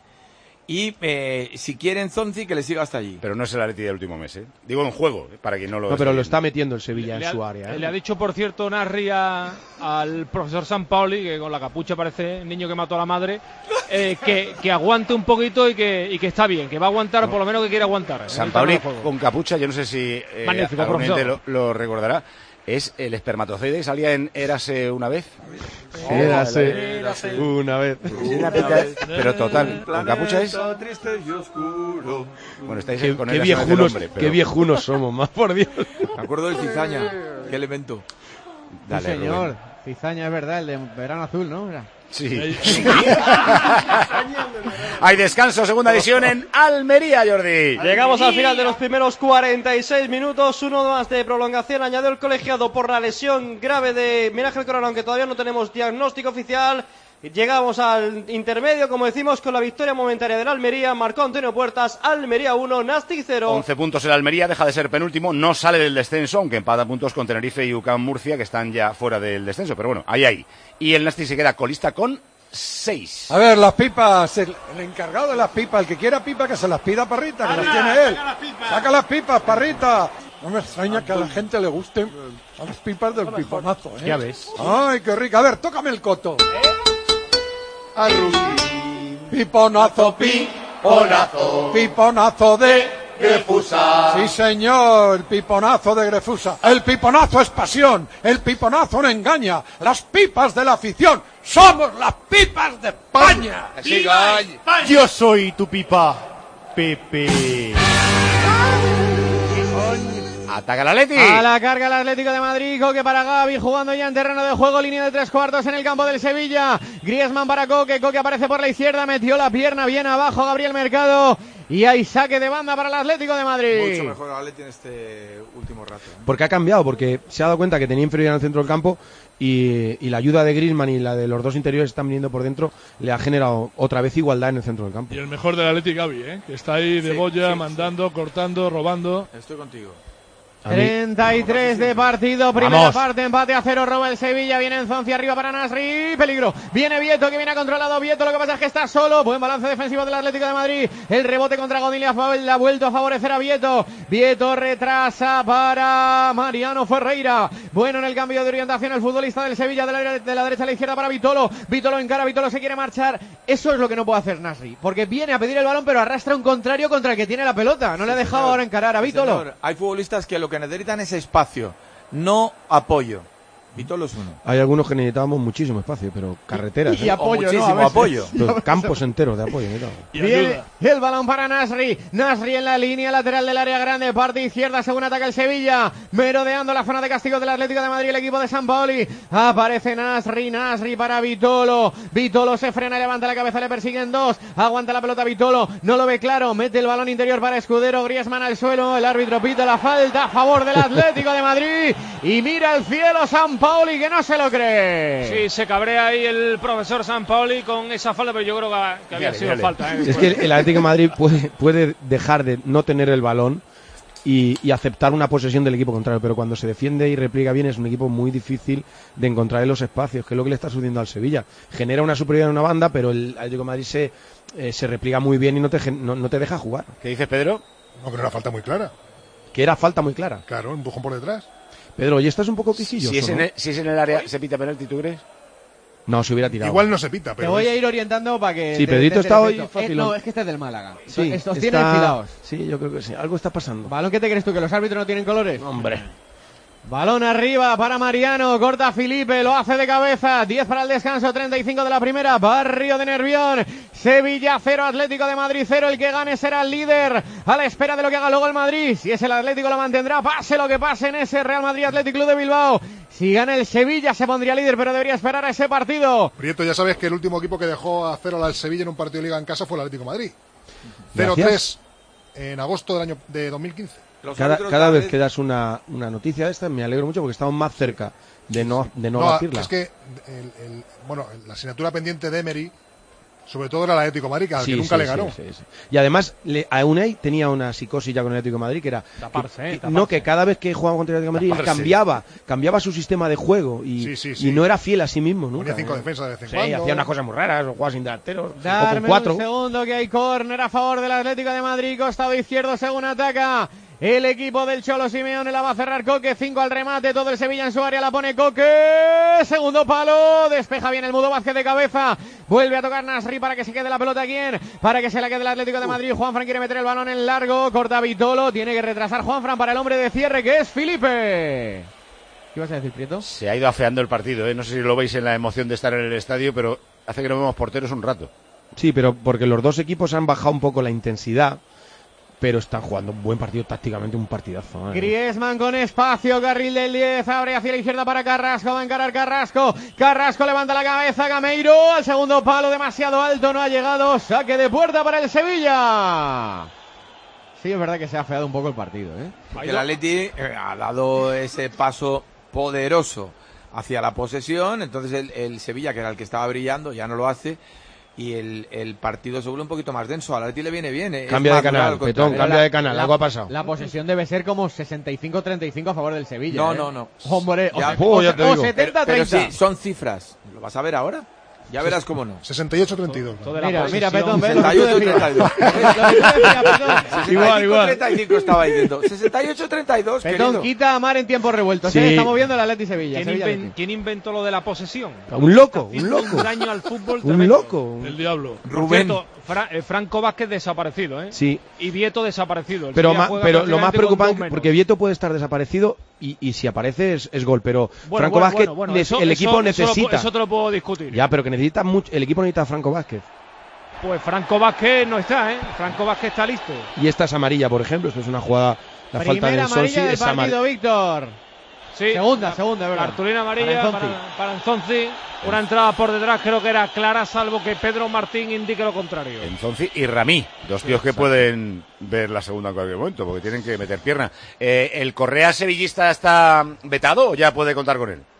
Y eh, si quieren Zonzi, que le siga hasta allí.
Pero no es el Atleti del último mes, ¿eh? Digo en juego, para quien no lo...
No, pero lo está metiendo el Sevilla le, en su área. ¿eh?
Le ha dicho, por cierto, Nasri a, al profesor Sampaoli, que con la capucha parece el niño que mató a la madre, eh, que, que aguante un poquito y que, y que está bien, que va a aguantar, no. por lo menos que quiere aguantar.
Sampaoli con capucha, yo no sé si eh,
Magnífico,
algún ente lo, lo recordará. Es el espermatozoide que salía en Érase una vez.
Sí, Érase, Érase una vez.
Una vez. Pero total, con capucha es...
triste y oscuro.
Bueno, estáis
qué,
con
qué viejunos, hombre, pero... qué viejunos somos, más por Dios.
Me acuerdo del Cizaña, qué elemento.
Dale, sí, señor. Rubén. Cizaña es verdad, el de verano azul, ¿no? Era.
Sí. Hay descanso, segunda edición en Almería, Jordi.
Llegamos al final de los primeros cuarenta y seis minutos, uno más de prolongación, añadió el colegiado por la lesión grave de Miguel Ángel Corona, aunque todavía no tenemos diagnóstico oficial. Llegamos al intermedio, como decimos, con la victoria momentánea del Almería. Marcó Antonio Puertas, Almería uno, Nastic cero.
once puntos el Almería, deja de ser penúltimo, no sale del descenso, aunque empata puntos con Tenerife y U C A M Murcia, que están ya fuera del descenso, pero bueno, ahí ahí. Y el Nastic se queda colista con seis.
A ver, las pipas, el, el encargado de las pipas, el que quiera pipa que se las pida Parrita, que las tiene él. Saca las pipas, Parrita. No me extraña que a la gente le gusten las pipas del piponazo, ¿eh?
Ya ves.
Ay, qué rica. A ver, tócame el coto. Piponazo, piponazo, piponazo de Grefusa. Sí, señor, el piponazo de Grefusa. El piponazo es pasión, el piponazo no engaña. Las pipas de la afición, somos las pipas de España.
¡Viva España! Yo soy tu pipa, Pepe.
Ataca el Atleti.
A la carga el Atlético de Madrid. Coque para Gavi, jugando ya en terreno de juego, línea de tres cuartos en el campo del Sevilla. Griezmann para Coque, Coque aparece por la izquierda, metió la pierna bien abajo Gabriel Mercado. Y hay saque de banda para el Atlético de Madrid.
Mucho mejor el Atleti en este último rato, ¿eh?
Porque ha cambiado, porque se ha dado cuenta que tenía inferioridad en el centro del campo y, y la ayuda de Griezmann y la de los dos interiores que están viniendo por dentro le ha generado otra vez igualdad en el centro del campo.
Y el mejor del Atleti, Gavi, ¿eh? Que está ahí de sí, boya, sí, mandando, sí. cortando, robando.
Estoy contigo.
treinta y tres de partido, primera Vamos. parte, empate a cero, roba el Sevilla, viene Enzonzi arriba para Nasri, peligro, viene Vieto que viene a controlado, Vieto lo que pasa es que está solo, buen balance defensivo del Atlético de Madrid, el rebote contra Godín le ha vuelto a favorecer a Vieto, Vieto retrasa para Mariano Ferreira, bueno en el cambio de orientación el futbolista del Sevilla de la, de la derecha a la izquierda para Vitolo, Vitolo encara, Vitolo se quiere marchar, eso es lo que no puede hacer Nasri, porque viene a pedir el balón pero arrastra un contrario contra el que tiene la pelota, no le ha dejado ahora encarar a Vitolo.
Señor, hay futbolistas que lo que necesitan es espacio, no apoyo. Vitolo es uno.
Hay algunos que necesitábamos muchísimo espacio, pero carreteras.
Y
¿eh?
apoyo,
o muchísimo
¿no?
apoyo.
Pero campos enteros de apoyo.
Viene el balón para Nasri. Nasri en la línea lateral del área grande. Parte izquierda según ataca el Sevilla. Merodeando la zona de castigo del Atlético de Madrid, el equipo de Sampaoli. Aparece Nasri. Nasri para Vitolo. Vitolo se frena, levanta la cabeza, le persiguen dos. Aguanta la pelota Vitolo. No lo ve claro. Mete el balón interior para Escudero. Griezmann al suelo. El árbitro pita la falta a favor del Atlético de Madrid. Y mira al cielo Sampaoli, que no se lo cree.
Sí, se cabrea ahí el profesor Sampaoli con esa falta, pero yo creo que, que había
Dale,
sido
dale.
falta. ¿eh?
Es que el Atlético de Madrid puede, puede dejar de no tener el balón y, y aceptar una posesión del equipo contrario, pero cuando se defiende y repliega bien es un equipo muy difícil de encontrar en los espacios, que es lo que le está sucediendo al Sevilla. Genera una superioridad en una banda, pero el Atlético de Madrid se, eh, se repliega muy bien y no te, gen- no, no te deja jugar.
¿Qué dices, Pedro?
No, que era una falta muy clara.
Que era falta muy clara.
Claro, un empujón por detrás.
Pedro, ¿y estás un poco quisquilloso?
Si es, en
¿no?
el, si es en el área, ¿se pita penalti, tú crees?
No, se hubiera tirado.
Igual no se pita,
Te
pero
voy
es-
a ir orientando para que...
Sí,
te-
Pedrito
te
está hoy
enteres de esto.
fácil.
Eh, no, es que este es del Málaga.
Sí,
Estos
está-
tienen enfilados.
Sí, yo creo que sí. Algo está pasando.
¿Balón qué te crees tú? ¿Que los árbitros no tienen colores?
Hombre.
Balón arriba para Mariano, corta Felipe, lo hace de cabeza, diez para el descanso, treinta y cinco de la primera, Barrio de Nervión, Sevilla cero, Atlético de Madrid cero, el que gane será el líder, a la espera de lo que haga luego el Madrid, si es el Atlético lo mantendrá, pase lo que pase en ese Real Madrid Athletic Club de Bilbao, si gana el Sevilla se pondría líder, pero debería esperar a ese partido.
Prieto, ya sabes que el último equipo que dejó a cero al Sevilla en un partido de Liga en casa fue el Atlético de Madrid. cero tres en agosto del año de dos mil quince.
Cada, cada vez que das una, una noticia de esta me alegro mucho porque estamos más cerca de no, de no,
No,
batirla.
es que el, el- bueno, la asignatura pendiente de Emery, sobre todo era el Atlético de Madrid, al
Sí,
que nunca
sí,
le ganó.
sí, sí, sí. Y además, le, a Unai tenía una psicosis ya con el Atlético de Madrid que era
Taparse,
que-
eh,
que-
taparse.
no que cada vez que jugaba contra el Atlético de Madrid él
Taparse.
cambiaba, cambiaba su sistema de juego y,
Sí, sí, sí.
y no era fiel a sí mismo nunca.
Ponía cinco
¿eh?
defensas de vez en
Sí,
cuando.
hacía unas cosas muy raras, o jugaba sin delanteros, o con
Darme
cuatro.
un segundo que hay córner a favor del Atlético de Madrid, costado izquierdo según ataca el equipo del Cholo Simeone, la va a cerrar Coque, cinco al remate, todo el Sevilla en su área, la pone Coque, segundo palo, despeja bien el Mudo Vázquez de cabeza, vuelve a tocar Nasri para que se quede la pelota aquí, para que se la quede el Atlético de Madrid, Juanfran quiere meter el balón en largo, corta Vitolo, tiene que retrasar Juanfran para el hombre de cierre que es Felipe. ¿Qué ibas a decir, Prieto?
Se ha ido afeando el partido, ¿eh? No sé si lo veis en la emoción de estar en el estadio, pero hace que no vemos porteros un rato.
Sí, pero porque los dos equipos han bajado un poco la intensidad, pero están jugando un buen partido tácticamente, un partidazo. ¿eh?
Griezmann con espacio, carril del diez, abre hacia la izquierda para Carrasco, va a encarar Carrasco, Carrasco levanta la cabeza, Gameiro, al segundo palo, demasiado alto, no ha llegado, saque de puerta para el Sevilla. Sí, es verdad que se ha feado un poco el partido, ¿eh?
Porque el Atleti eh, ha dado ese paso poderoso hacia la posesión, entonces el, el Sevilla, que era el que estaba brillando, ya no lo hace, y el, el partido se vuelve un poquito más denso. Al Atleti le viene bien. eh,
Cambia
es
de
más duro,
canal,
al
Petón,
contrario.
cambia
La-
de canal,
la-
algo ha pasado.
La posesión debe ser como sesenta y cinco treinta y cinco a favor del Sevilla.
No,
¿eh?
no, no.
Hombre, o,
Ya-
se-
Oh,
o
ya
se-
te
o
digo.
setenta
Pero
treinta.
sí, son cifras. ¿Lo vas a ver ahora? Ya verás cómo no.
sesenta y ocho treinta y dos.
Todo de la
Mira, mira,
posesión.
Petón, ve lo que tú
sesenta y ocho
decías.
treinta y dos.
Lo que tú decías, Petón.
Igual, igual.
treinta y cinco estaba diciendo. sesenta y ocho treinta y dos,
Petón,
querido.
quita a Mar en tiempo revuelto.
Sí.
Se está moviendo el Atleti Sevilla.
¿Quién,
Sevilla
inven-
Atleti.
quién inventó lo de la posesión?
Un loco, un
Hizo
loco.
Un daño al fútbol
Un
tremendo.
loco.
El diablo.
Por
Rubén.
cierto, Fra- eh, Franco Vázquez desaparecido, ¿eh?
Sí.
Y Vieto desaparecido. El
Pero,
Sevilla
ma-
juega
pero lo más
prácticamente con dos
preocupante,
menos.
porque Vieto puede estar desaparecido y, y si aparece es, es gol, pero
Bueno,
Franco
bueno,
Vázquez,
bueno, bueno,
ne-
eso-
el
eso-
equipo
eso lo
necesita.
puedo- Eso te lo puedo discutir.
Ya, pero que necesita mucho, el equipo necesita a Franco Vázquez.
Pues Franco Vázquez no está, ¿eh? Franco Vázquez está listo.
Y esta es amarilla, por ejemplo, esto es una jugada, la falta
Primera
del Sonsi
amarilla del
es amarilla.
partido, Víctor.
Sí.
Segunda, segunda, es verdad.
Cartulina amarilla
Para
para,
Nzonzi.
para Nzonzi. Una entrada por detrás creo que era clara, salvo que Pedro Martín indique lo contrario.
Enzonzi y Ramí, dos tíos que pueden ver la segunda en cualquier momento, porque tienen que meter pierna. Eh, ¿El Correa sevillista está vetado o ya puede contar con él?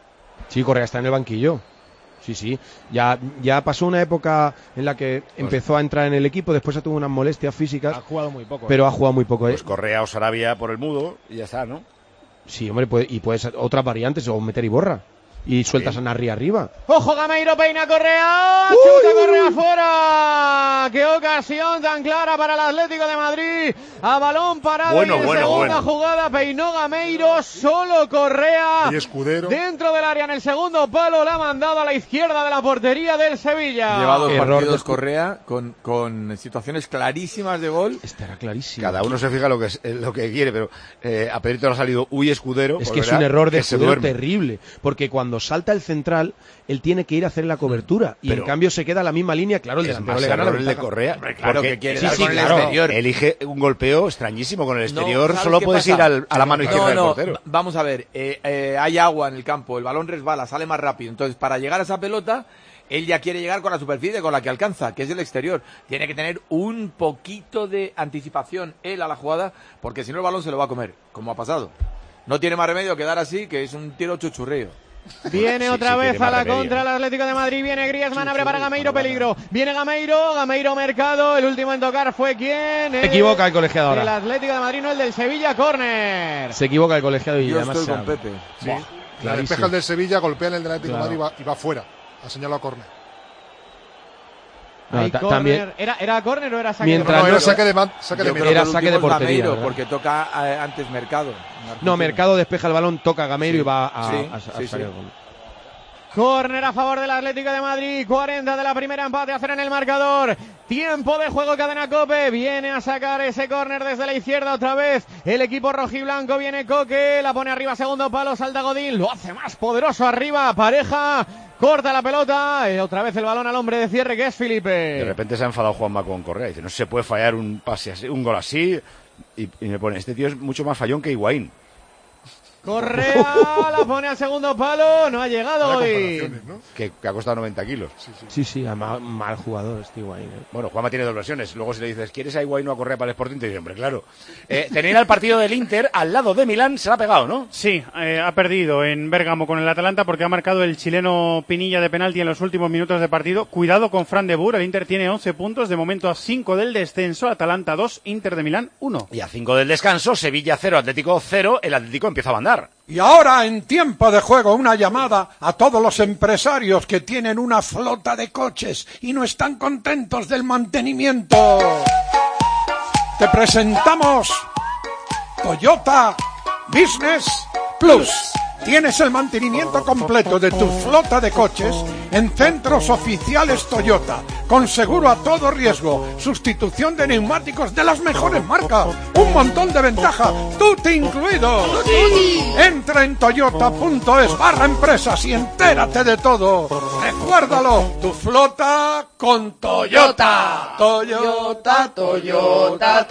Sí, Correa está en el banquillo. Sí, sí. Ya, ya pasó una época en la que empezó a entrar en el equipo, después tuvo unas molestias físicas.
Ha jugado muy poco.
Pero
¿eh?
ha jugado muy poco. ¿eh?
Pues Correa o Sarabia por el mudo y ya está, ¿no?
Sí, hombre, puede, y puedes otras variantes, o meter Iborra. y sueltas a Narri arriba.
Ojo, Gameiro peina Correa, chuta Correa fuera. Qué ocasión tan clara para el Atlético de Madrid. A balón parado
bueno,
y en
bueno,
segunda
bueno.
jugada peinó Gameiro, solo Correa.
Y Escudero.
Dentro del área en el segundo palo, la ha mandado a la izquierda de la portería del Sevilla.
Lleva dos
Error
partidos
de...
Correa con, con situaciones clarísimas de gol.
Este era clarísimo.
Cada uno se fija lo que es, lo que quiere, pero eh, a Pedrito le ha salido uy Escudero.
Es
pues
que es
verá
un error de
que se
Escudero
duerme.
terrible, porque cuando salta el central, él tiene que ir a hacer la cobertura, y
Pero
en cambio se queda a la misma línea, claro, el
Es
delantero
más
le gana la
error el de
ventaja.
Correa.
Claro
porque-
que quiere
sí,
dar
sí,
con el
claro.
exterior.
Elige un golpeo extrañísimo con el exterior,
No, ¿sabes
solo
qué
puedes
pasa?
ir al- a la mano izquierda
no,
del
no,
portero.
va- Vamos a ver, eh, eh, hay agua en el campo, el balón resbala, sale más rápido. Entonces, para llegar a esa pelota, él ya quiere llegar con la superficie con la que alcanza, que es el exterior. Tiene que tener un poquito de anticipación él a la jugada, porque si no el balón se lo va a comer, como ha pasado. No tiene más remedio que dar así, que es un tiro chuchurrío.
Viene
Sí,
otra
sí,
vez
tiene
a
más
la
remedio.
contra el Atlético de Madrid. Viene Griezmann, abre para Gameiro, peligro. Viene Gameiro, Gameiro Mercado. El último en tocar fue quién.
Se equivoca el colegiado
El
ahora.
Atlético de Madrid, no el del Sevilla, córner.
Se equivoca el colegiado y
Yo
además
estoy
se-
con Pepe.
Sí.
Buah,
La
clarísimo.
despeja el del Sevilla, golpea en el del Atlético de
Claro.
Madrid y va, y va fuera. Ha señalado a córner.
No,
Ahí,
ta-
córner.
también-
¿Era, ¿Era córner o era saque?
Mientras
No, no, era
no-
saque de, man- saque de
Yo
meta.
creo
Era
que el
saque
último
de
es
portería,
Gameiro,
¿verdad?
porque toca eh, antes Mercado.
No, Mercado despeja el balón, toca a Gameiro y va a,
Sí,
a- a
sí,
sacar
sí.
el gol.
Córner a favor del Atlético de Madrid, cuarenta de la primera, empate a cero en el marcador. Tiempo de juego, Cadena COPE. Viene a sacar ese córner desde la izquierda otra vez. El equipo rojiblanco, viene Coque, la pone arriba, segundo palo, salta Godín, lo hace más poderoso arriba, Pareja, corta la pelota, y otra vez el balón al hombre de cierre que es
De
Felipe.
repente se ha enfadado Juanma con Correa. Dice, no se puede fallar un pase así, un gol así. Y, y me pone, este tío es mucho más fallón que Higuaín.
Correa la pone al segundo palo, no ha llegado Godín.
Que, que ha costado noventa kilos.
Sí, sí, además, mal jugador este Higuaín, ¿eh?
Bueno, Juanma tiene dos versiones. Luego si le dices, ¿quieres a Higuaín o a Correa para el Sporting? Te dice, hombre, claro. Eh, tener al partido del Inter al lado de Milán se la ha pegado, ¿no?
Sí, eh, ha perdido en Bérgamo con el Atalanta porque ha marcado el chileno Pinilla de penalti en los últimos minutos de partido. Cuidado con Fran de Boer, el Inter tiene once puntos, de momento a cinco del descenso, Atalanta dos, Inter de Milán uno.
Y a cinco del descanso, Sevilla cero, Atlético cero, el Atlético empieza a mandar.
Y ahora, en tiempo de juego, una llamada a todos los empresarios que tienen una flota de coches y no están contentos del mantenimiento. Te presentamos Toyota Business Plus. Tienes el mantenimiento completo de tu flota de coches en centros oficiales Toyota, con seguro a todo riesgo, sustitución de neumáticos de las mejores marcas, un montón de ventajas, tutti incluido. Entra en toyota.es barra empresas y entérate de todo. Recuérdalo, tu flota con Toyota. Toyota, Toyota,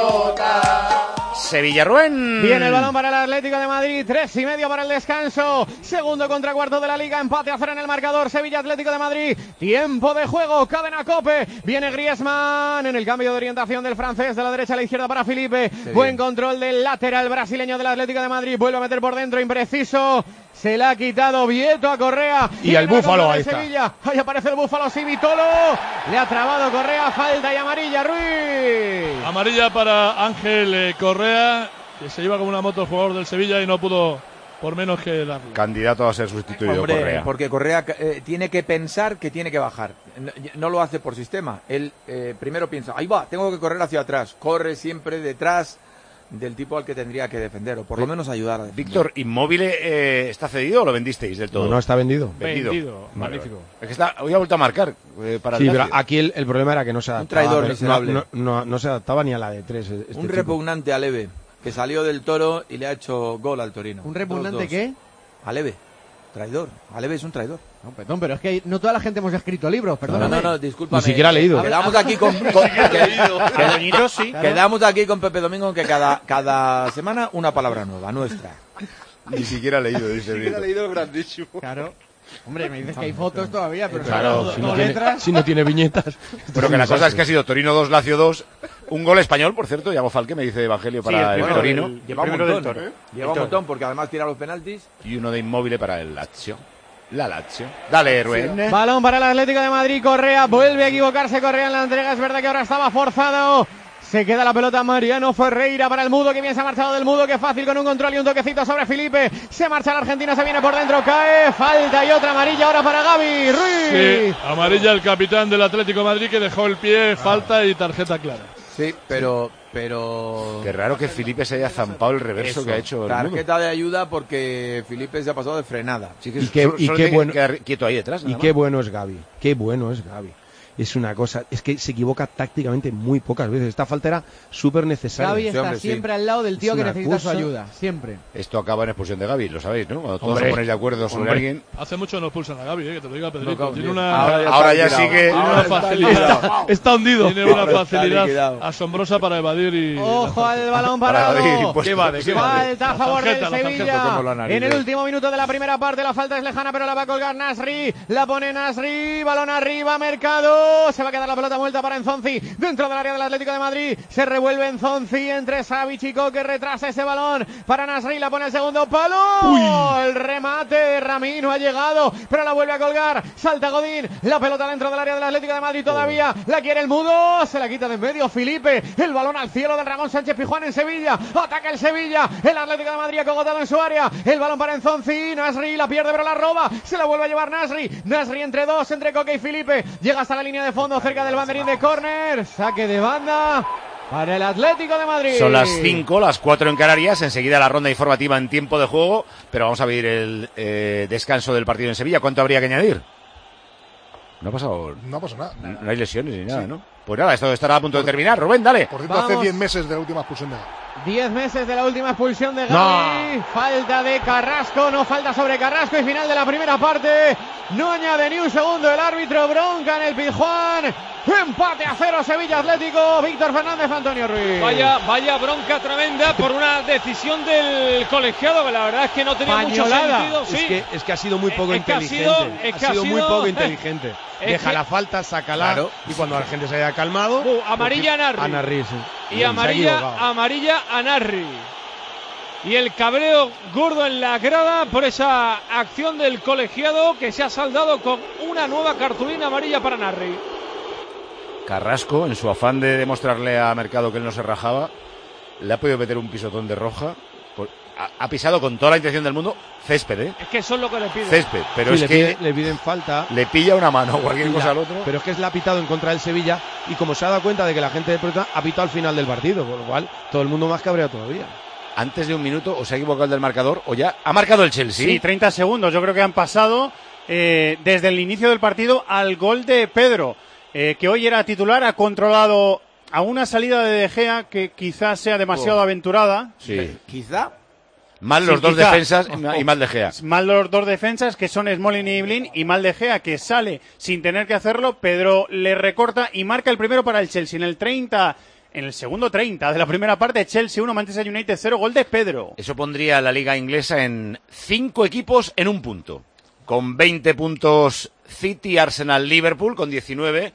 Toyota.
Sevilla Ruén.
Viene el balón para el Atlético de Madrid, tres y medio para el descanso. Segundo contra cuarto de la Liga, empate a cero en el marcador. Sevilla Atlético de Madrid, tiempo de juego, Cadena COPE. Viene Griezmann en el cambio de orientación del francés, de la derecha a la izquierda para Felipe.
Sí,
Buen
bien.
control del lateral brasileño del Atlético de Madrid, vuelve a meter por dentro, impreciso. Se la ha quitado Vieto a Correa.
Y
Viene
el
la
Búfalo,
contra
ahí
de
está.
Sevilla. Ahí aparece el Búfalo, sí, Vitolo. Le ha trabado Correa, falta y amarilla Ruiz.
Amarilla para Ángel eh, Correa, que se lleva como una moto el jugador del Sevilla y no pudo por menos que darle.
Candidato a ser sustituido
Hombre,
Correa.
porque Correa eh, tiene que pensar que tiene que bajar. No, no lo hace por sistema. Él eh, primero piensa, ahí va, tengo que correr hacia atrás. Corre siempre detrás del tipo al que tendría que defender, o por lo menos ayudar a defender.
Víctor, ¿Inmóvil eh, está cedido o lo vendisteis del todo?
No, no, está vendido.
Vendido.
Vendido,
Vale,
magnífico.
vale. Es que está, hoy ha vuelto a marcar eh, para
Sí,
el
pero
Lazio.
aquí el, el problema era que no se adaptaba.
traidor
no-
miserable.
No, no, no se adaptaba ni a la de tres. Este
Un
tipo.
repugnante Aleve, que salió del Toro y le ha hecho gol al Torino.
¿Un repugnante
dos dos.
qué?
Aleve, traidor. Aleve es un traidor.
No, perdón, pero es que no toda la gente hemos escrito libros,
No,
perdóname.
no, no, discúlpame.
Ni siquiera ha leído.
Quedamos aquí con, con-
Pequeñitos, sí.
quedamos aquí con Pepe Domingo que cada, cada semana una palabra nueva, nuestra.
Ni siquiera ha leído, dice Brito.
leído grandísimo.
Claro. Hombre, me dices que hay fotos todavía, pero
Claro,
no,
si
no
no, tiene,
letras.
si no tiene viñetas.
Pero que la cosa es que ha sido Torino dos, Lazio dos. Un gol español, por cierto, Iago Falque me dice Evangelio
Sí,
para
el
el,
primero
Torino.
del-
Lleva un
primero del
montón,
Toro.
¿eh? Lleva un montón porque además tira los penaltis.
Y uno de Inmóvil para el Lazio. La Lazio. Dale, Ruen.
Balón para el Atlético de Madrid, Correa vuelve a equivocarse Correa en la entrega, es verdad que ahora estaba forzado. Se queda la pelota Mariano Ferreira para el Mudo, que bien se ha marchado del Mudo, que fácil con un control y un toquecito sobre Felipe. Se marcha el argentino, se viene por dentro, cae, falta y otra amarilla ahora para Gaby Ruiz.
Sí, amarilla el capitán del Atlético de Madrid, que dejó el pie, falta y tarjeta clara.
Sí, pero... pero
Qué raro que Felipe se haya zampado el reverso
Eso,
que ha hecho el
tarjeta
Mudo.
de ayuda porque Felipe se ha pasado de frenada.
Sí que
Y qué, y qué bueno,
quieto ahí detrás.
y qué bueno es Gaby, qué bueno es Gaby. Es una cosa, es que se equivoca tácticamente muy pocas veces. Esta falta era súper necesaria.
Gaby está
hombre,
siempre
sí.
al lado del tío
Es
que
una
necesita
cosa...
su ayuda, siempre.
Esto acaba en expulsión de Gaby, lo sabéis, ¿no? Cuando todos
Hombre,
se ponen de acuerdo sobre
hombre.
alguien.
Hace mucho no expulsan a Gaby, eh, que te lo diga Pedrito.
No,
Tiene
bien.
una...
Ahora ya, Ahora ya sí que...
Tiene una facilidad.
Está, está hundido.
Tiene una
Ahora está
facilidad
liquidado.
asombrosa para evadir y...
Ojo al balón
Para
parado.
evadir impuestos.
¿Qué va de qué va de?
Falta a favor del
tarjeta, la tarjeta,
Sevilla.
como la nariz,
En el
eh.
último minuto de la primera parte, la falta es lejana, pero la va a colgar Nasri. La pone Nasri, balón arriba, Mercado. Se va a quedar la pelota vuelta para Enzonzi. Dentro del área del Atlético de Madrid. Se revuelve Enzonzi entre Savic y Coque. Retrasa ese balón para Nasri. La pone el segundo palo. Uy. El remate de Rami no ha llegado, pero la vuelve a colgar. Salta Godín. La pelota dentro del área del Atlético de Madrid todavía. La quiere el Mudo. Se la quita de en medio Felipe. El balón al cielo del Ramón Sánchez Pizjuán en Sevilla. Ataca el Sevilla. El Atlético de Madrid acogotado en su área. El balón para Enzonzi. Nasri la pierde, pero la roba. Se la vuelve a llevar Nasri. Nasri entre dos, entre Coque y Felipe. Llega hasta la línea de fondo, cerca del banderín de córner. Saque de banda para el Atlético de Madrid.
Son las cinco, las cuatro en Canarias. Enseguida la ronda informativa en tiempo de juego. Pero vamos a ver el eh, descanso del partido en Sevilla. ¿Cuánto habría que añadir? No ha pasado.
No pasa nada.
No hay lesiones ni nada, ¿no? Pues nada, esto estará a punto de terminar. Rubén, dale.
Por cierto, hace diez meses de la última expulsión de Gaby.
Diez meses de la última expulsión de Gaby. No. Falta de Carrasco, no falta sobre Carrasco. Y final de la primera parte. No añade ni un segundo el árbitro. Bronca en el Pizjuán. Empate a cero Sevilla Atlético. Víctor Fernández, Antonio Ruiz.
Vaya, vaya bronca tremenda por una decisión del colegiado que la verdad es que no tenía
Pañolada.
mucho sentido. Sí.
Es, que, es que ha sido muy poco
Es que ha
inteligente.
sido- es que
ha
ha
sido muy
sido-
poco inteligente.
Es
Deja
que-
la falta, sácala.
Claro.
Y cuando la gente se haya calmado.
Uh, amarilla a Narri.
A Narri, sí.
Y
Se ha
amarilla,
equivocado.
amarilla a Narri. Y el cabreo gordo en la grada por esa acción del colegiado que se ha saldado con una nueva cartulina amarilla para Narri.
Carrasco, en su afán de demostrarle a Mercado que él no se rajaba, le ha podido meter un pisotón de roja. Por- ha, ha pisado con toda la intención del mundo césped, ¿eh?
Es que eso es lo que le pide.
Césped, pero
Sí,
es
le,
que
pide- le piden falta.
le pilla una mano o cualquier
Y
cosa
la-
al otro.
Pero es que es la ha pitado en contra del Sevilla. Y como se ha dado cuenta de que la gente de Prota ha pitado al final del partido. Por lo cual, todo el mundo más cabreado todavía.
Antes de un minuto, o se ha equivocado el del marcador, o ya ha marcado el Chelsea.
Sí, treinta segundos. Yo creo que han pasado eh, desde el inicio del partido al gol de Pedro, eh, que hoy era titular, ha controlado a una salida de De Gea que quizás sea demasiado
Oh.
aventurada.
Sí.
Quizá.
Mal
Sí,
los dos
quizá.
defensas y mal De Gea.
Mal los dos defensas, que son Smalling y Blin, y mal De Gea, que sale sin tener que hacerlo. Pedro le recorta y marca el primero para el Chelsea. En el treinta, en el segundo treinta de la primera parte, Chelsea uno, Manchester United cero, gol de Pedro.
Eso pondría a la liga inglesa en cinco equipos en un punto. Con veinte puntos City, Arsenal, Liverpool, con diecinueve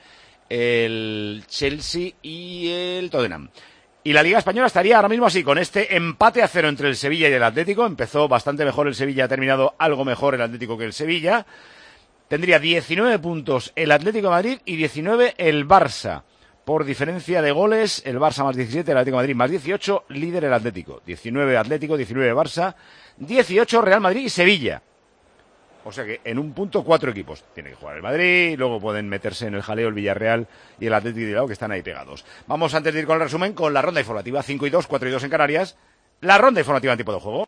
el Chelsea y el Tottenham. Y la Liga Española estaría ahora mismo así, con este empate a cero entre el Sevilla y el Atlético. Empezó bastante mejor el Sevilla, ha terminado algo mejor el Atlético que el Sevilla. Tendría diecinueve puntos el Atlético de Madrid y diecinueve el Barça. Por diferencia de goles, el Barça más diecisiete, el Atlético de Madrid más dieciocho, líder el Atlético. diecinueve Atlético, diecinueve Barça, dieciocho Real Madrid y Sevilla. O sea que en un punto cuatro equipos. Tiene que jugar el Madrid, luego pueden meterse en el jaleo el Villarreal y el Atlético de Bilbao, que están ahí pegados. Vamos, antes de ir con el resumen, con la ronda informativa cinco y dos, cuatro y dos en Canarias. La ronda informativa en tiempo de juego.